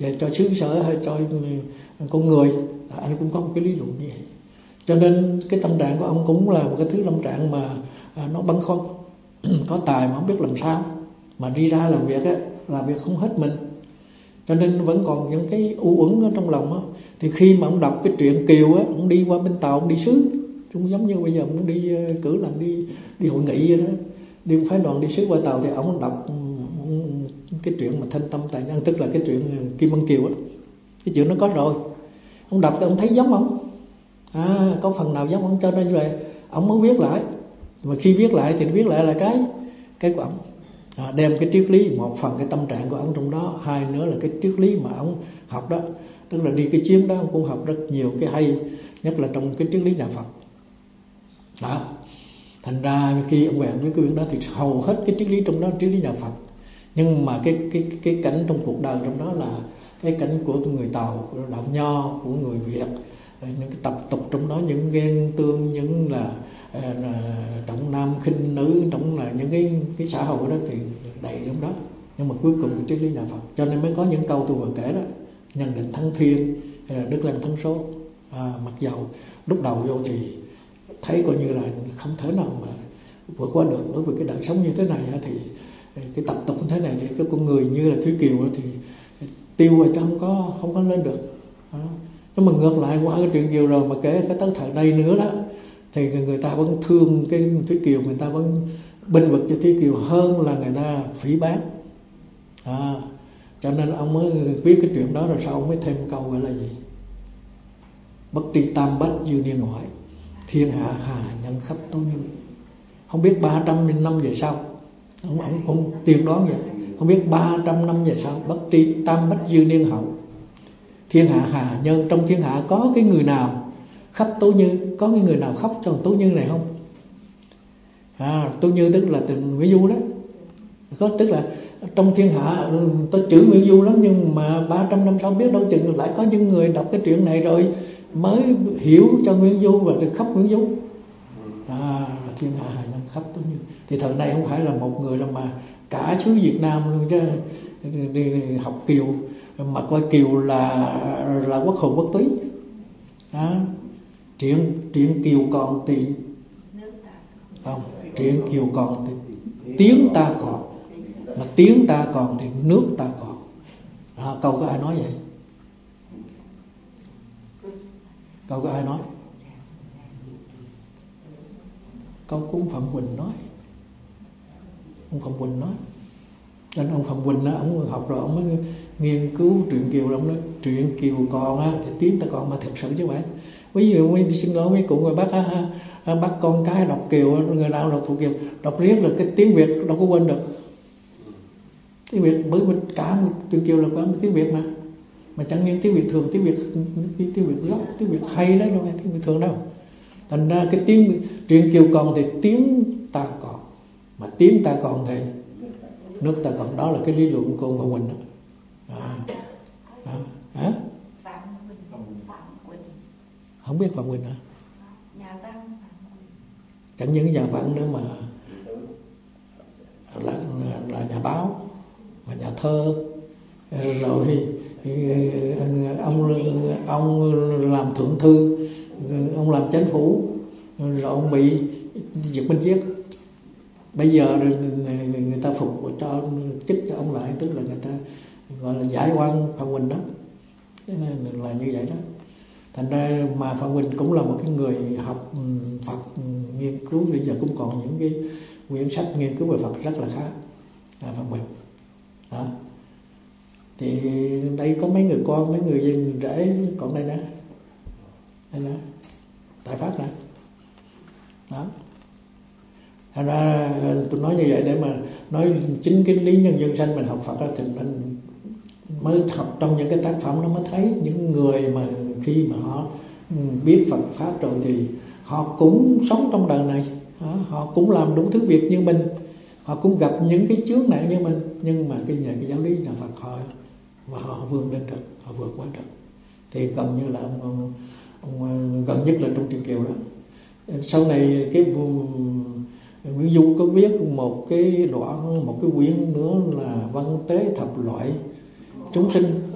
về cho xứ sở hay cho con người, anh cũng có một cái lý luận như vậy. Cho nên cái tâm trạng của ông cũng là một cái thứ tâm trạng mà nó băn khoăn. Có tài mà không biết làm sao, mà đi ra làm việc á, làm việc không hết mình, cho nên vẫn còn những cái u uẩn ở trong lòng á. Thì khi mà ông đọc cái truyện Kiều á, ông đi qua bên Tàu, ông đi sứ, cũng giống như bây giờ ông đi cử làm đi hội nghị vậy đó, đi phái đoàn đi sứ qua Tàu, thì ông đọc cái chuyện mà Thanh Tâm Tài Nhân, tức là cái chuyện Kim Ân Kiều á. Cái chuyện nó có rồi, ông đọc thì ông thấy giống ông, có phần nào giống ông, cho nên rồi ông mới viết lại. Mà khi viết lại thì viết lại là cái của ông, đem cái triết lý, một phần cái tâm trạng của ông trong đó, hai nữa là cái triết lý mà ông học đó, tức là đi cái chuyến đó ông cũng học rất nhiều cái hay, nhất là trong cái triết lý nhà Phật đó. Thành ra khi ông về với cái chuyện đó thì hầu hết cái triết lý trong đó triết lý nhà Phật, nhưng mà cái cảnh trong cuộc đời trong đó là cái cảnh của người Tàu, của đạo Nho, của người Việt, những cái tập tục trong đó, những ghen tương, những là trọng nam khinh nữ, trong là những cái xã hội đó thì đầy trong đó. Nhưng mà cuối cùng là triết lý nhà Phật, cho nên mới có những câu tôi vừa kể đó, nhân định thắng thiên hay là đức lành thắng số. Mặc dầu lúc đầu vô thì thấy coi như là không thể nào mà vượt qua được, bởi vì cái đời sống như thế này thì cái tập tục như thế này thì cái con người như là Thúy Kiều thì tiêu rồi chứ không có lên được. Nhưng mà ngược lại qua cái chuyện Kiều rồi mà kể cái tới thời đây nữa đó, thì người ta vẫn thương cái Thúy Kiều, người ta vẫn bênh vực cho Thúy Kiều hơn là người ta phỉ báng. Cho nên ông mới viết cái chuyện đó, rồi sau ông mới thêm câu gọi là gì: bất tri tam bách dư niên ngoại, thiên hạ hà nhân khắp tố như. Không biết 300 năm về sau, ông tiên đoán vậy, không biết 300 năm về sau, bất tri tam bách dư niên hậu, thiên hạ hà nhân, trong thiên hạ có cái người nào khắp tố như, có cái người nào khóc cho tố như này không? Tố như tức là tình Nguyễn Du đó, có tức là trong thiên hạ tôi chửi Nguyễn Du lắm, nhưng mà 300 năm sau biết đâu chừng lại có những người đọc cái chuyện này rồi mới hiểu cho Nguyễn Du và được khóc Nguyễn Du. Thiên hạ hà nhân khắp tố như. Thì thời này không phải là một người đâu, mà cả xứ Việt Nam luôn chứ, đi học Kiều mà coi Kiều là quốc hồn quốc túy. Chuyện Kiều còn thì không, chuyện Kiều còn thì tiếng ta còn, mà tiếng ta còn thì nước ta còn. Câu có ai nói vậy? Câu có ai nói? Câu của ông Phạm Quỳnh nói. Ông Phạm Quỳnh nói. Cho nên ông Phạm Quỳnh á, ông học rồi ông mới nghiên cứu truyện Kiều đó. Ông nói truyện Kiều còn á thì tiếng ta còn, mà thực sự chứ vậy. Ví dụ xin lỗi mấy cụ người bắt con cái đọc Kiều, người nào đọc thuộc Kiều, đọc riết được cái tiếng Việt đâu có quên được. Tiếng Việt bởi vì cả truyện Kiều là có tiếng Việt mà chẳng những tiếng Việt thường, tiếng Việt gốc, tiếng Việt hay đấy, đâu phải tiếng Việt thường đâu. Thành ra cái tiếng truyện Kiều còn thì tiếng ta còn, mà tiếng ta còn thì nước ta còn. Đó là cái lý luận của ông Phạm Quỳnh đó. Phạm Quỳnh. Không biết Phạm Quỳnh hả? Nhà văn Phạm Quỳnh. Chẳng những nhà văn nữa mà là nhà báo, và nhà thơ. Rồi ông làm thượng thư, ông làm chánh phủ, rồi ông bị Việt Minh giết. Bây giờ người ta phục cho chích cho ông lại, tức là người ta gọi là giải oan Phạm Quỳnh đó, là như vậy đó. Thành ra mà Phạm Quỳnh cũng là một cái người học Phật, nghiên cứu, bây giờ cũng còn những cái quyển sách nghiên cứu về Phật rất là khá. Phạm Quỳnh đó. Thì đây có mấy người con, mấy người rể còn đây nè, đây nè, tại Pháp nè đó. Thành ra tôi nói như vậy để mà nói chính cái lý nhân dân sanh mình học Phật đó, thì mình mới học trong những cái tác phẩm nó mới thấy những người mà khi mà họ biết Phật Pháp rồi thì họ cũng sống trong đời này, họ cũng làm đủ thứ việc như mình, họ cũng gặp những cái chướng nạn như mình, nhưng mà cái giáo lý nhà Phật họ vươn lên được, họ vượt qua được. Thì gần như là ông gần nhất là trong truyện Kiều đó. Sau này cái Nguyễn Du có viết một cái đoạn, một cái quyển nữa là Văn Tế Thập Loại Chúng Sinh.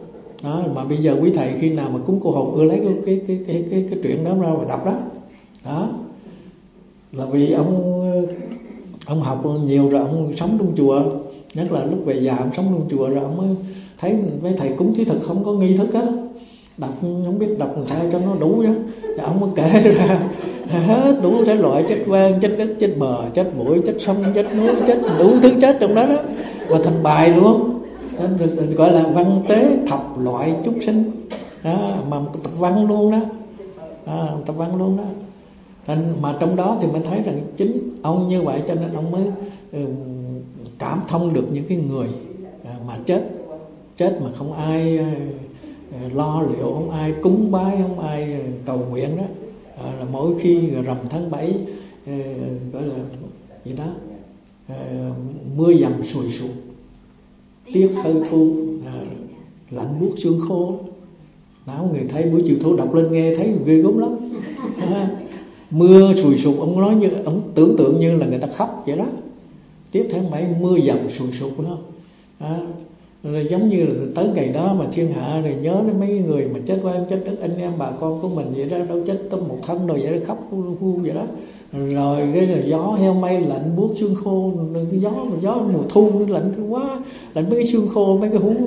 đó. Mà bây giờ quý thầy khi nào mà cúng cô hồn ưa lấy cái chuyện đó ra mà đọc đó. Đó là vì ông học nhiều rồi, ông sống trong chùa, nhất là lúc về già ông sống trong chùa rồi ông mới thấy mấy thầy cúng thí thực không có nghi thức á, đọc không biết đọc làm sao cho nó đủ chứ. Thì ông mới kể ra hết đủ cái loại chết vang, chết đất, chết bờ, chết bụi, chết sông, chết núi, chết đủ thứ chết trong đó đó, và thành bài luôn. Gọi là văn tế thập loại chúng sinh đó, mà tập văn luôn đó, tập văn luôn đó. Nên mà trong đó thì mình thấy rằng chính ông như vậy, cho nên ông mới cảm thông được những cái người mà chết mà không ai lo liệu, không ai cúng bái, không ai cầu nguyện đó. Là mỗi khi rằm tháng 7 gọi là gì đó, mưa dầm sùi sụp, tiết hơi thu, lạnh buốt xương khô. Não người thấy buổi chiều thu đọc lên nghe thấy ghê gớm lắm. Mưa sùi sụp, ông nói như ông tưởng tượng như là người ta khóc vậy đó. Tiết tháng 7 mưa dầm sùi sụp đó. Rồi giống như là tới ngày đó mà thiên hạ rồi nhớ đến mấy người mà chết oan chết đất, anh em bà con của mình vậy đó, đâu chết tới một thân rồi vậy đó, khóc hu vậy đó. Rồi cái gió heo mây lạnh buốt xương khô, gió mùa thu lạnh quá, lạnh mấy cái xương khô, mấy cái hú.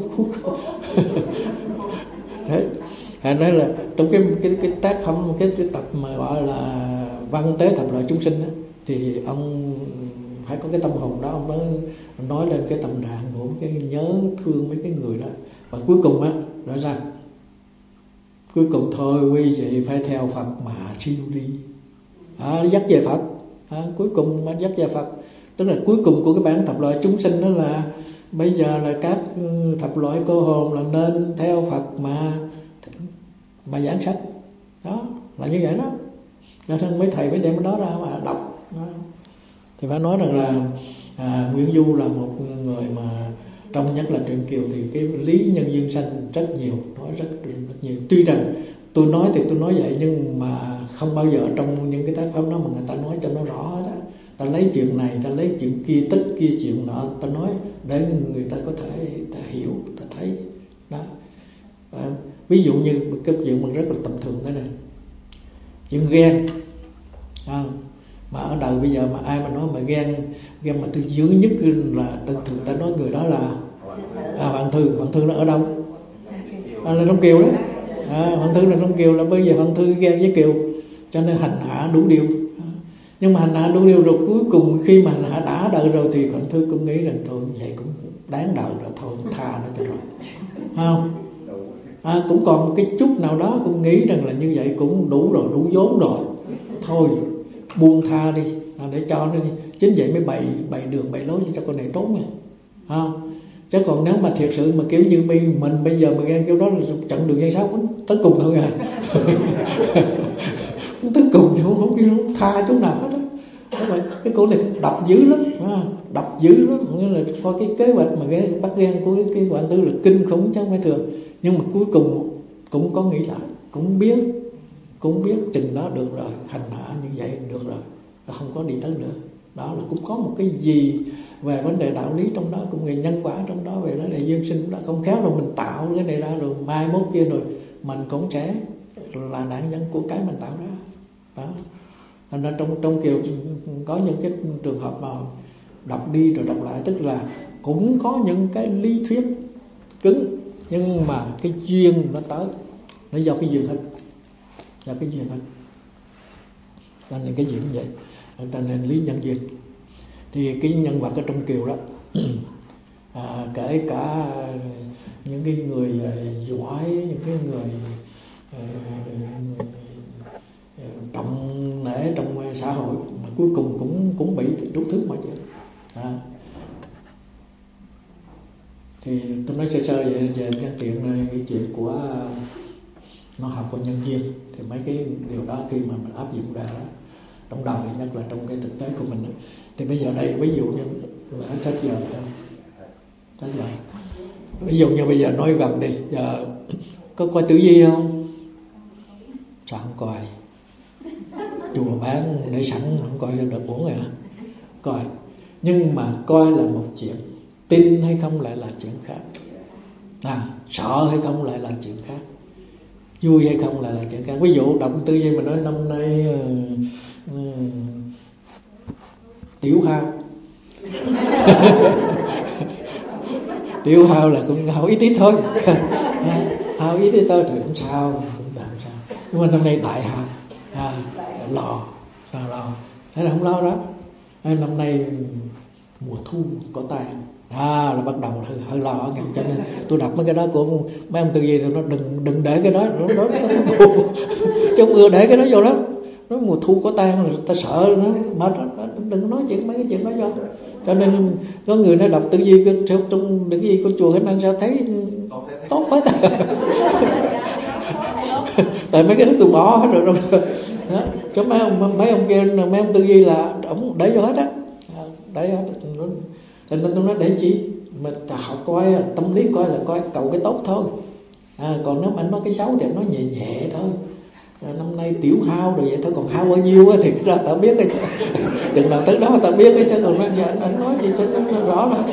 Đấy. Nói là trong cái tác phẩm, cái tập mà gọi là văn tế thập loại chúng sinh đó, thì ông phải có cái tâm hồn đó, ông mới nói lên cái tâm trạng của cái nhớ thương mấy cái người đó. Và cuối cùng á, nói rằng cuối cùng thôi quý vị phải theo Phật mà siêu đi, dắt về Phật. Cuối cùng mà dắt về Phật, tức là cuối cùng của cái bản thập loại chúng sinh đó là bây giờ là các thập loại cô hồn là nên theo Phật mà giảng sách. Đó là như vậy đó. Cho nên mấy thầy mới đem cái đó ra mà đọc. Thì phải nói rằng là Nguyễn Du là một người mà trong nhất là truyện Kiều thì cái lý nhân duyên sanh rất nhiều, nói rất nhiều. Tuy rằng tôi nói thì tôi nói vậy, nhưng mà không bao giờ trong những cái tác phẩm đó mà người ta nói cho nó rõ đó. Ta lấy chuyện này, ta lấy chuyện kia, tích kia chuyện nọ, ta nói để người ta có thể ta hiểu, ta thấy đó. Ví dụ như cái chuyện mình rất là tầm thường thế này, chuyện ghen. Mà ở đời bây giờ mà ai mà nói mà ghen mà tôi dữ nhất là thường ta nói người đó là Vạn Thư nó ở đâu? Là trong Kiều đó. Vạn Thư là trong Kiều, là bây giờ Vạn Thư ghen với Kiều, cho nên hành hạ đủ điều. Nhưng mà hành hạ đủ điều rồi cuối cùng khi mà hành hạ đã đời rồi thì Vạn Thư cũng nghĩ rằng thôi vậy cũng đáng đời rồi, thôi tha nó cho rồi, không? Cũng còn một cái chút nào đó cũng nghĩ rằng là như vậy cũng đủ rồi, đủ vốn rồi, thôi buông tha đi, để cho nó đi. Chính vậy mới bày đường bày lối cho con này trốn nha. Chứ còn nếu mà thiệt sự mà kiểu như mình bây giờ mà ghen kiểu đó là chặn đường dây 6 tới cùng thôi à. Tới cùng thì không tha chỗ nào hết đó. Cái cô này độc dữ lắm, độc dữ lắm. Nghĩa là coi cái kế hoạch mà bắt ghen của cái Vạn Thư là kinh khủng chứ không phải thường. Nhưng mà cuối cùng cũng có nghĩ lại, cũng biết chừng đó được rồi, hành hạ như vậy được rồi, không có đi tới nữa. Đó là cũng có một cái gì về vấn đề đạo lý trong đó, cũng về nhân quả trong đó, về vấn đề duyên sinh đó. Không khéo rồi mình tạo cái này ra rồi mai mốt kia rồi mình cũng sẽ là nạn nhân của cái mình tạo ra. Đó. Thành ra trong Kiều có những cái trường hợp mà đọc đi rồi đọc lại, tức là cũng có những cái lý thuyết cứng, nhưng mà cái duyên nó tới, nó do cái duyên hết, cho nên cái gì cũng vậy. Ta nên lý nhân duyên. Thì cái nhân vật ở trong Kiều đó kể cả những cái người giỏi, những cái người trọng nể trong xã hội mà cuối cùng cũng bị đủ thứ mọi chuyện. Thì tôi nói sơ về nhân chuyện này, cái chuyện của nó học của nhân duyên, thì mấy cái điều đó khi mà mình áp dụng ra đó trong đời, nhất là trong cái thực tế của mình đó. Thì bây giờ đây ví dụ như là sách giờ ví dụ như bây giờ nói gần đi, giờ có coi Tử Vi không? Sao không coi? Chùa bán để sẵn không coi được uổng rồi hả? Coi, nhưng mà coi là một chuyện, tin hay không lại là chuyện khác. Sợ hay không lại là chuyện khác, vui hay không lại là chuyện khác. Ví dụ động tư duy mình nói năm nay tiểu hao tiểu hao là cũng hao ít thôi hao ít thôi thì cũng sao, cũng tạm sao. Nhưng mà năm nay đại hao lo, sao lo, thế là không lo đó. Năm nay mùa thu có tai là bắt đầu hơi lo. Cho nên tôi đọc mấy cái đó của mấy ông tư duy thì nó đừng để cái đó nó buồn chứ không ưa để cái đó vô đó. Nó mùa thu có tan là ta sợ nó mệt, đừng nói chuyện mấy cái chuyện đó vô. Cho nên có người nó đọc tư duy trong những gì của chùa Khánh An sao thấy tốt quá ta tại mấy cái đó tôi bỏ hết rồi đó. Chứ mấy ông kia, mấy ông tư duy là ổng để vô hết á, để hết. Cho nên tôi nói để chi mà ta học coi tâm lý, coi là coi cầu cái tốt thôi. Còn nếu mà anh nói cái xấu thì anh nói nhẹ nhẹ thôi. Năm nay tiểu hao rồi vậy thôi, còn hao bao nhiêu thì ra ta biết cái chừng nào tới đó ta biết cái chứ còn anh nói gì cho nó rõ rồi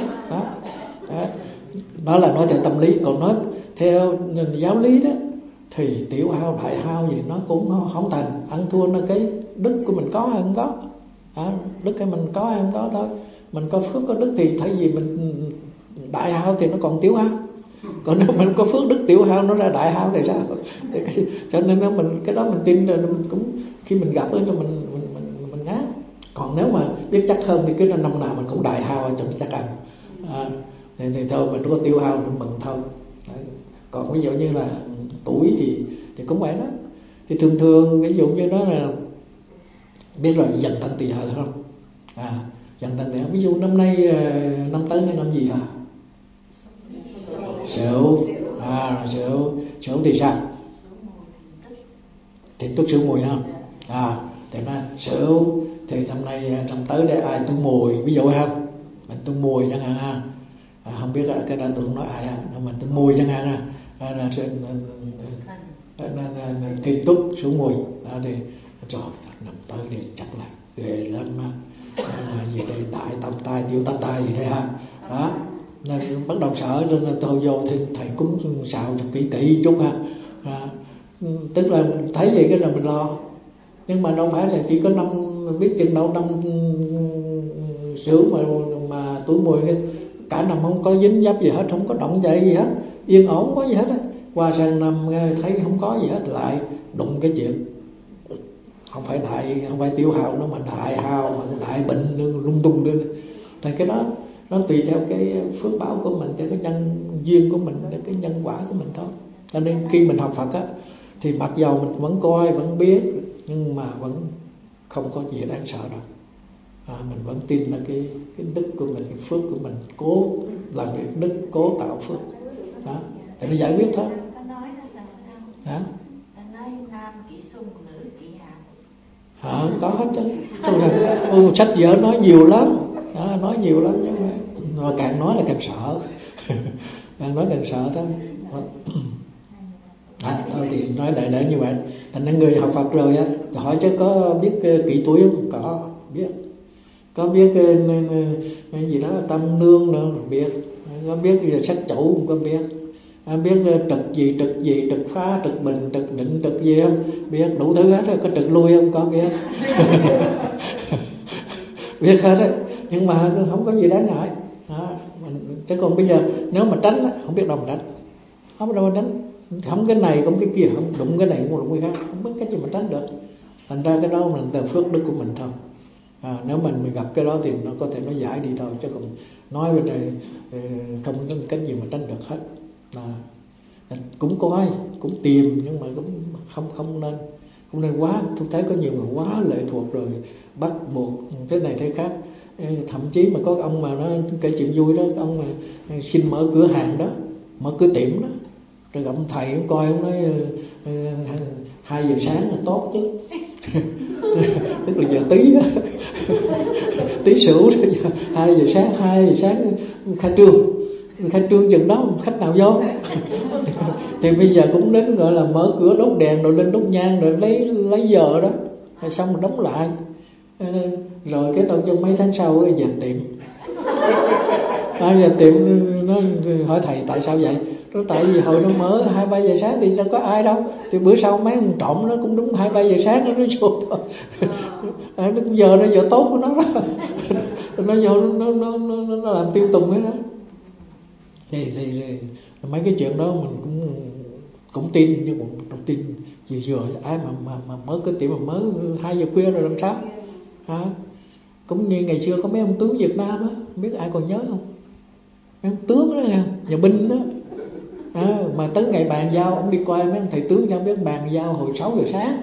đó là nói theo tâm lý. Còn nói theo giáo lý đó thì tiểu hao đại hao gì nó cũng không thành, ăn thua nó cái đức của mình có hay không có. Đức cái mình có hay không có thôi. Mình có phước có đức thì thay vì mình đại hao thì nó còn tiểu hao. Còn nếu mình có phước đức tiểu hao nó ra đại hao thì sao? Cho nên nó mình cái đó mình tin rồi mình cũng khi mình gặp nó cho mình ngán. Còn nếu mà biết chắc hơn thì cái năm nào mình cũng đại hao cho chắc ăn. Thì thôi mình có tiêu hao mình mừng thôi. Đấy. Còn ví dụ như là tuổi thì cũng vậy đó. Thì thường ví dụ như đó là biết rồi dần thân tỳ hợi không? Dần thân tỳ hợi. Ví dụ năm nay năm tới là năm gì hả? Sửu. Sửu thì sao? Thì tốt sửu mùi không? Thì nó sửu thì năm nay năm tới để ai tu mùi, ví dụ không? Mình tu mùi chẳng hạn ha. Không biết là cái đó tôi không nói ai ha, nhưng mà tu mùi chẳng hạn ha. Thì tốt sửu mùi thì trời năm tới thì chắc là ghê lắm gì đây, đại tam tai tiểu tam tai gì đây ha. Đó nên bắt đầu sợ, nên là tôi vô thì thầy cúng xào kỹ chút ha. Tức là thấy vậy cái là mình lo, nhưng mà đâu phải là chỉ có năm biết chừng đâu năm sửu mà tuổi mùi cả năm không có dính dấp gì hết, không có động chạy gì hết, yên ổn có gì hết á. Qua sang năm thấy không có gì hết lại đụng cái chuyện không phải tiêu hao nó mà đại hao, mà đại bệnh lung tung lên. Thì cái đó nó tùy theo cái phước báo của mình, theo cái nhân duyên của mình, cái nhân quả của mình thôi. Cho nên khi mình học Phật á thì mặc dầu mình vẫn coi vẫn biết, nhưng mà vẫn không có gì đáng sợ đâu. Mình vẫn tin là cái đức của mình, cái phước của mình, cố làm việc đức, cố tạo phước đó thì nó giải quyết thôi. Có hết chứ. Sách vở nói nhiều lắm, nhưng mà càng nói là càng sợ càng nói càng sợ thôi. Thôi thì nói đại để như vậy. Thành ra người học Phật rồi á, hỏi chứ có biết kỵ tuổi không? Có biết cái gì đó tâm nương nữa biết, có biết cái sách chủ không có biết, biết trực gì trực phá trực bình trực định trực gì không biết, đủ thứ hết rồi. Có trực lui không? Có biết biết hết á, nhưng mà không có gì đáng ngại. Chứ còn bây giờ nếu mà tránh không biết đâu mà tránh, không biết đâu mà tránh, không cái này cũng cái kia, không đụng cái này cũng đụng cái khác, không biết cái gì mà tránh được. Thành ra cái đó mình từ phước đức của mình thôi. Nếu mình gặp cái đó thì nó có thể nó giải đi thôi, chứ còn nói bên này không có cái gì mà tránh được hết. Cũng coi, cũng tìm, nhưng mà cũng không nên quá. Tôi thấy có nhiều người quá lệ thuộc rồi bắt buộc cái này thế khác. Thậm chí mà có ông mà nó kể chuyện vui đó, ông mà xin mở cửa hàng đó, mở cửa tiệm đó, rồi gặp thầy ông coi, ông nói 2 giờ sáng là tốt chứ tức là giờ tí đó tí sửu 2 giờ sáng khai trương chừng đó khách nào vô thì bây giờ cũng đến gọi là mở cửa đốt đèn rồi lên đốt nhang rồi lấy giờ đó, rồi xong rồi đóng lại, rồi cái đầu trong mấy tháng sau dẹp tiệm. Dẹp tiệm Nó hỏi thầy tại sao vậy? Nó tại vì hồi nó mở 2-3 giờ sáng thì đâu có ai đâu. Thì bữa sau mấy ông trộm nó cũng đúng 2-3 giờ sáng nó vô thôi. Nó giờ nó giờ tốt của nó đó. Nó vô nó làm tiêu tùng hết đó. Thì mấy cái chuyện đó mình cũng tin, nhưng mà không tin vừa ai mà mới cái tiệm mà mới 2 giờ khuya rồi làm sao? Cũng như ngày xưa có mấy ông tướng Việt Nam á, biết ai còn nhớ không? Mấy ông tướng đó nha, nhà binh đó. Mà tới ngày bàn giao ông đi coi mấy ông thầy tướng cho biết bàn giao hồi 6 giờ sáng.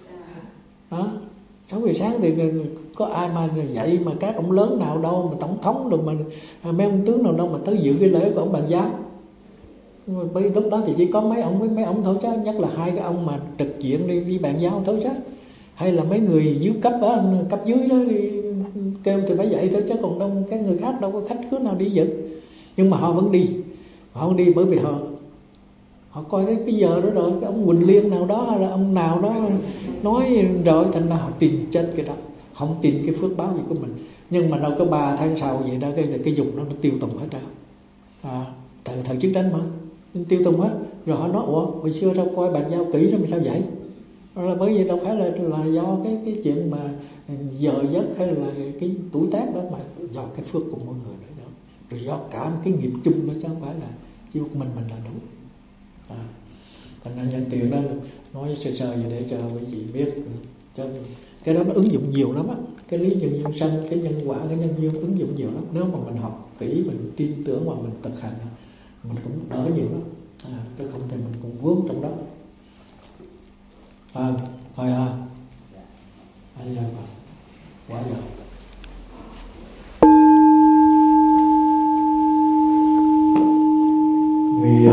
6 giờ sáng thì có ai mà dậy mà các ông lớn nào đâu mà tổng thống rồi mà mấy ông tướng nào đâu mà tới dự cái lễ của ông bàn giao. Bởi lúc đó thì chỉ có mấy ông với mấy ông thôi chứ, nhất là 2 cái ông mà trực diện đi bàn giao thôi chứ, hay là mấy người dưới cấp đó, cấp dưới đó đi kêu thì phải vậy thôi chứ, còn đâu cái người khác đâu có khách khứa nào đi dự. Nhưng mà họ vẫn đi bởi vì họ coi cái giờ đó rồi, cái ông Quỳnh Liên nào đó hay là ông nào đó nói rồi, thành ra họ tin chết cái đó, không tin cái phước báo gì của mình. Nhưng mà đâu có 3 tháng sau vậy đó cái dục nó tiêu tùng hết ra. Thời chiến tranh mà tiêu tùng hết. Rồi họ nói ủa hồi xưa đâu coi bàn giao kỹ đó mà sao vậy? Đó là bởi vì đâu phải là do cái chuyện mà giờ giấc hay là cái tuổi tác đó, mà do cái phước của mọi người đó. Rồi do cả một cái nghiệp chung đó chứ không phải là chỉ một mình là đúng. Thành ra nhân tiện đó nói sơ vậy để cho quý vị biết. Cho cái đó nó ứng dụng nhiều lắm á. Cái lý nhân duyên sanh, cái nhân quả, cái nhân duyên ứng dụng nhiều lắm. Nếu mà mình học kỹ, mình tin tưởng và mình thực hành, mình cũng đỡ nhiều lắm. Chứ không thì mình cũng vướng trong đó. Thôi bây giờ quá giờ. Vì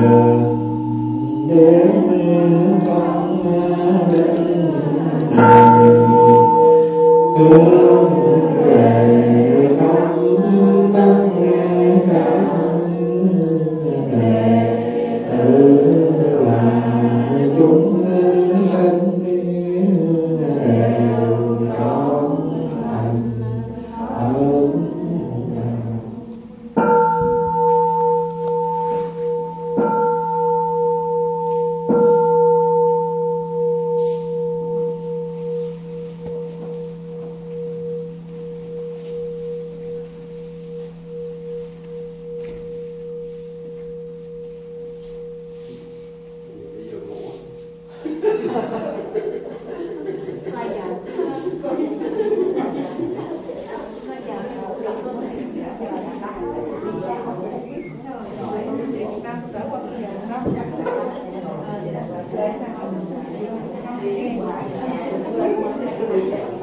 đến con đến này hướng về không tăng cảm đệ tử là chúng sanh đều trọn thành ơn. Thank you.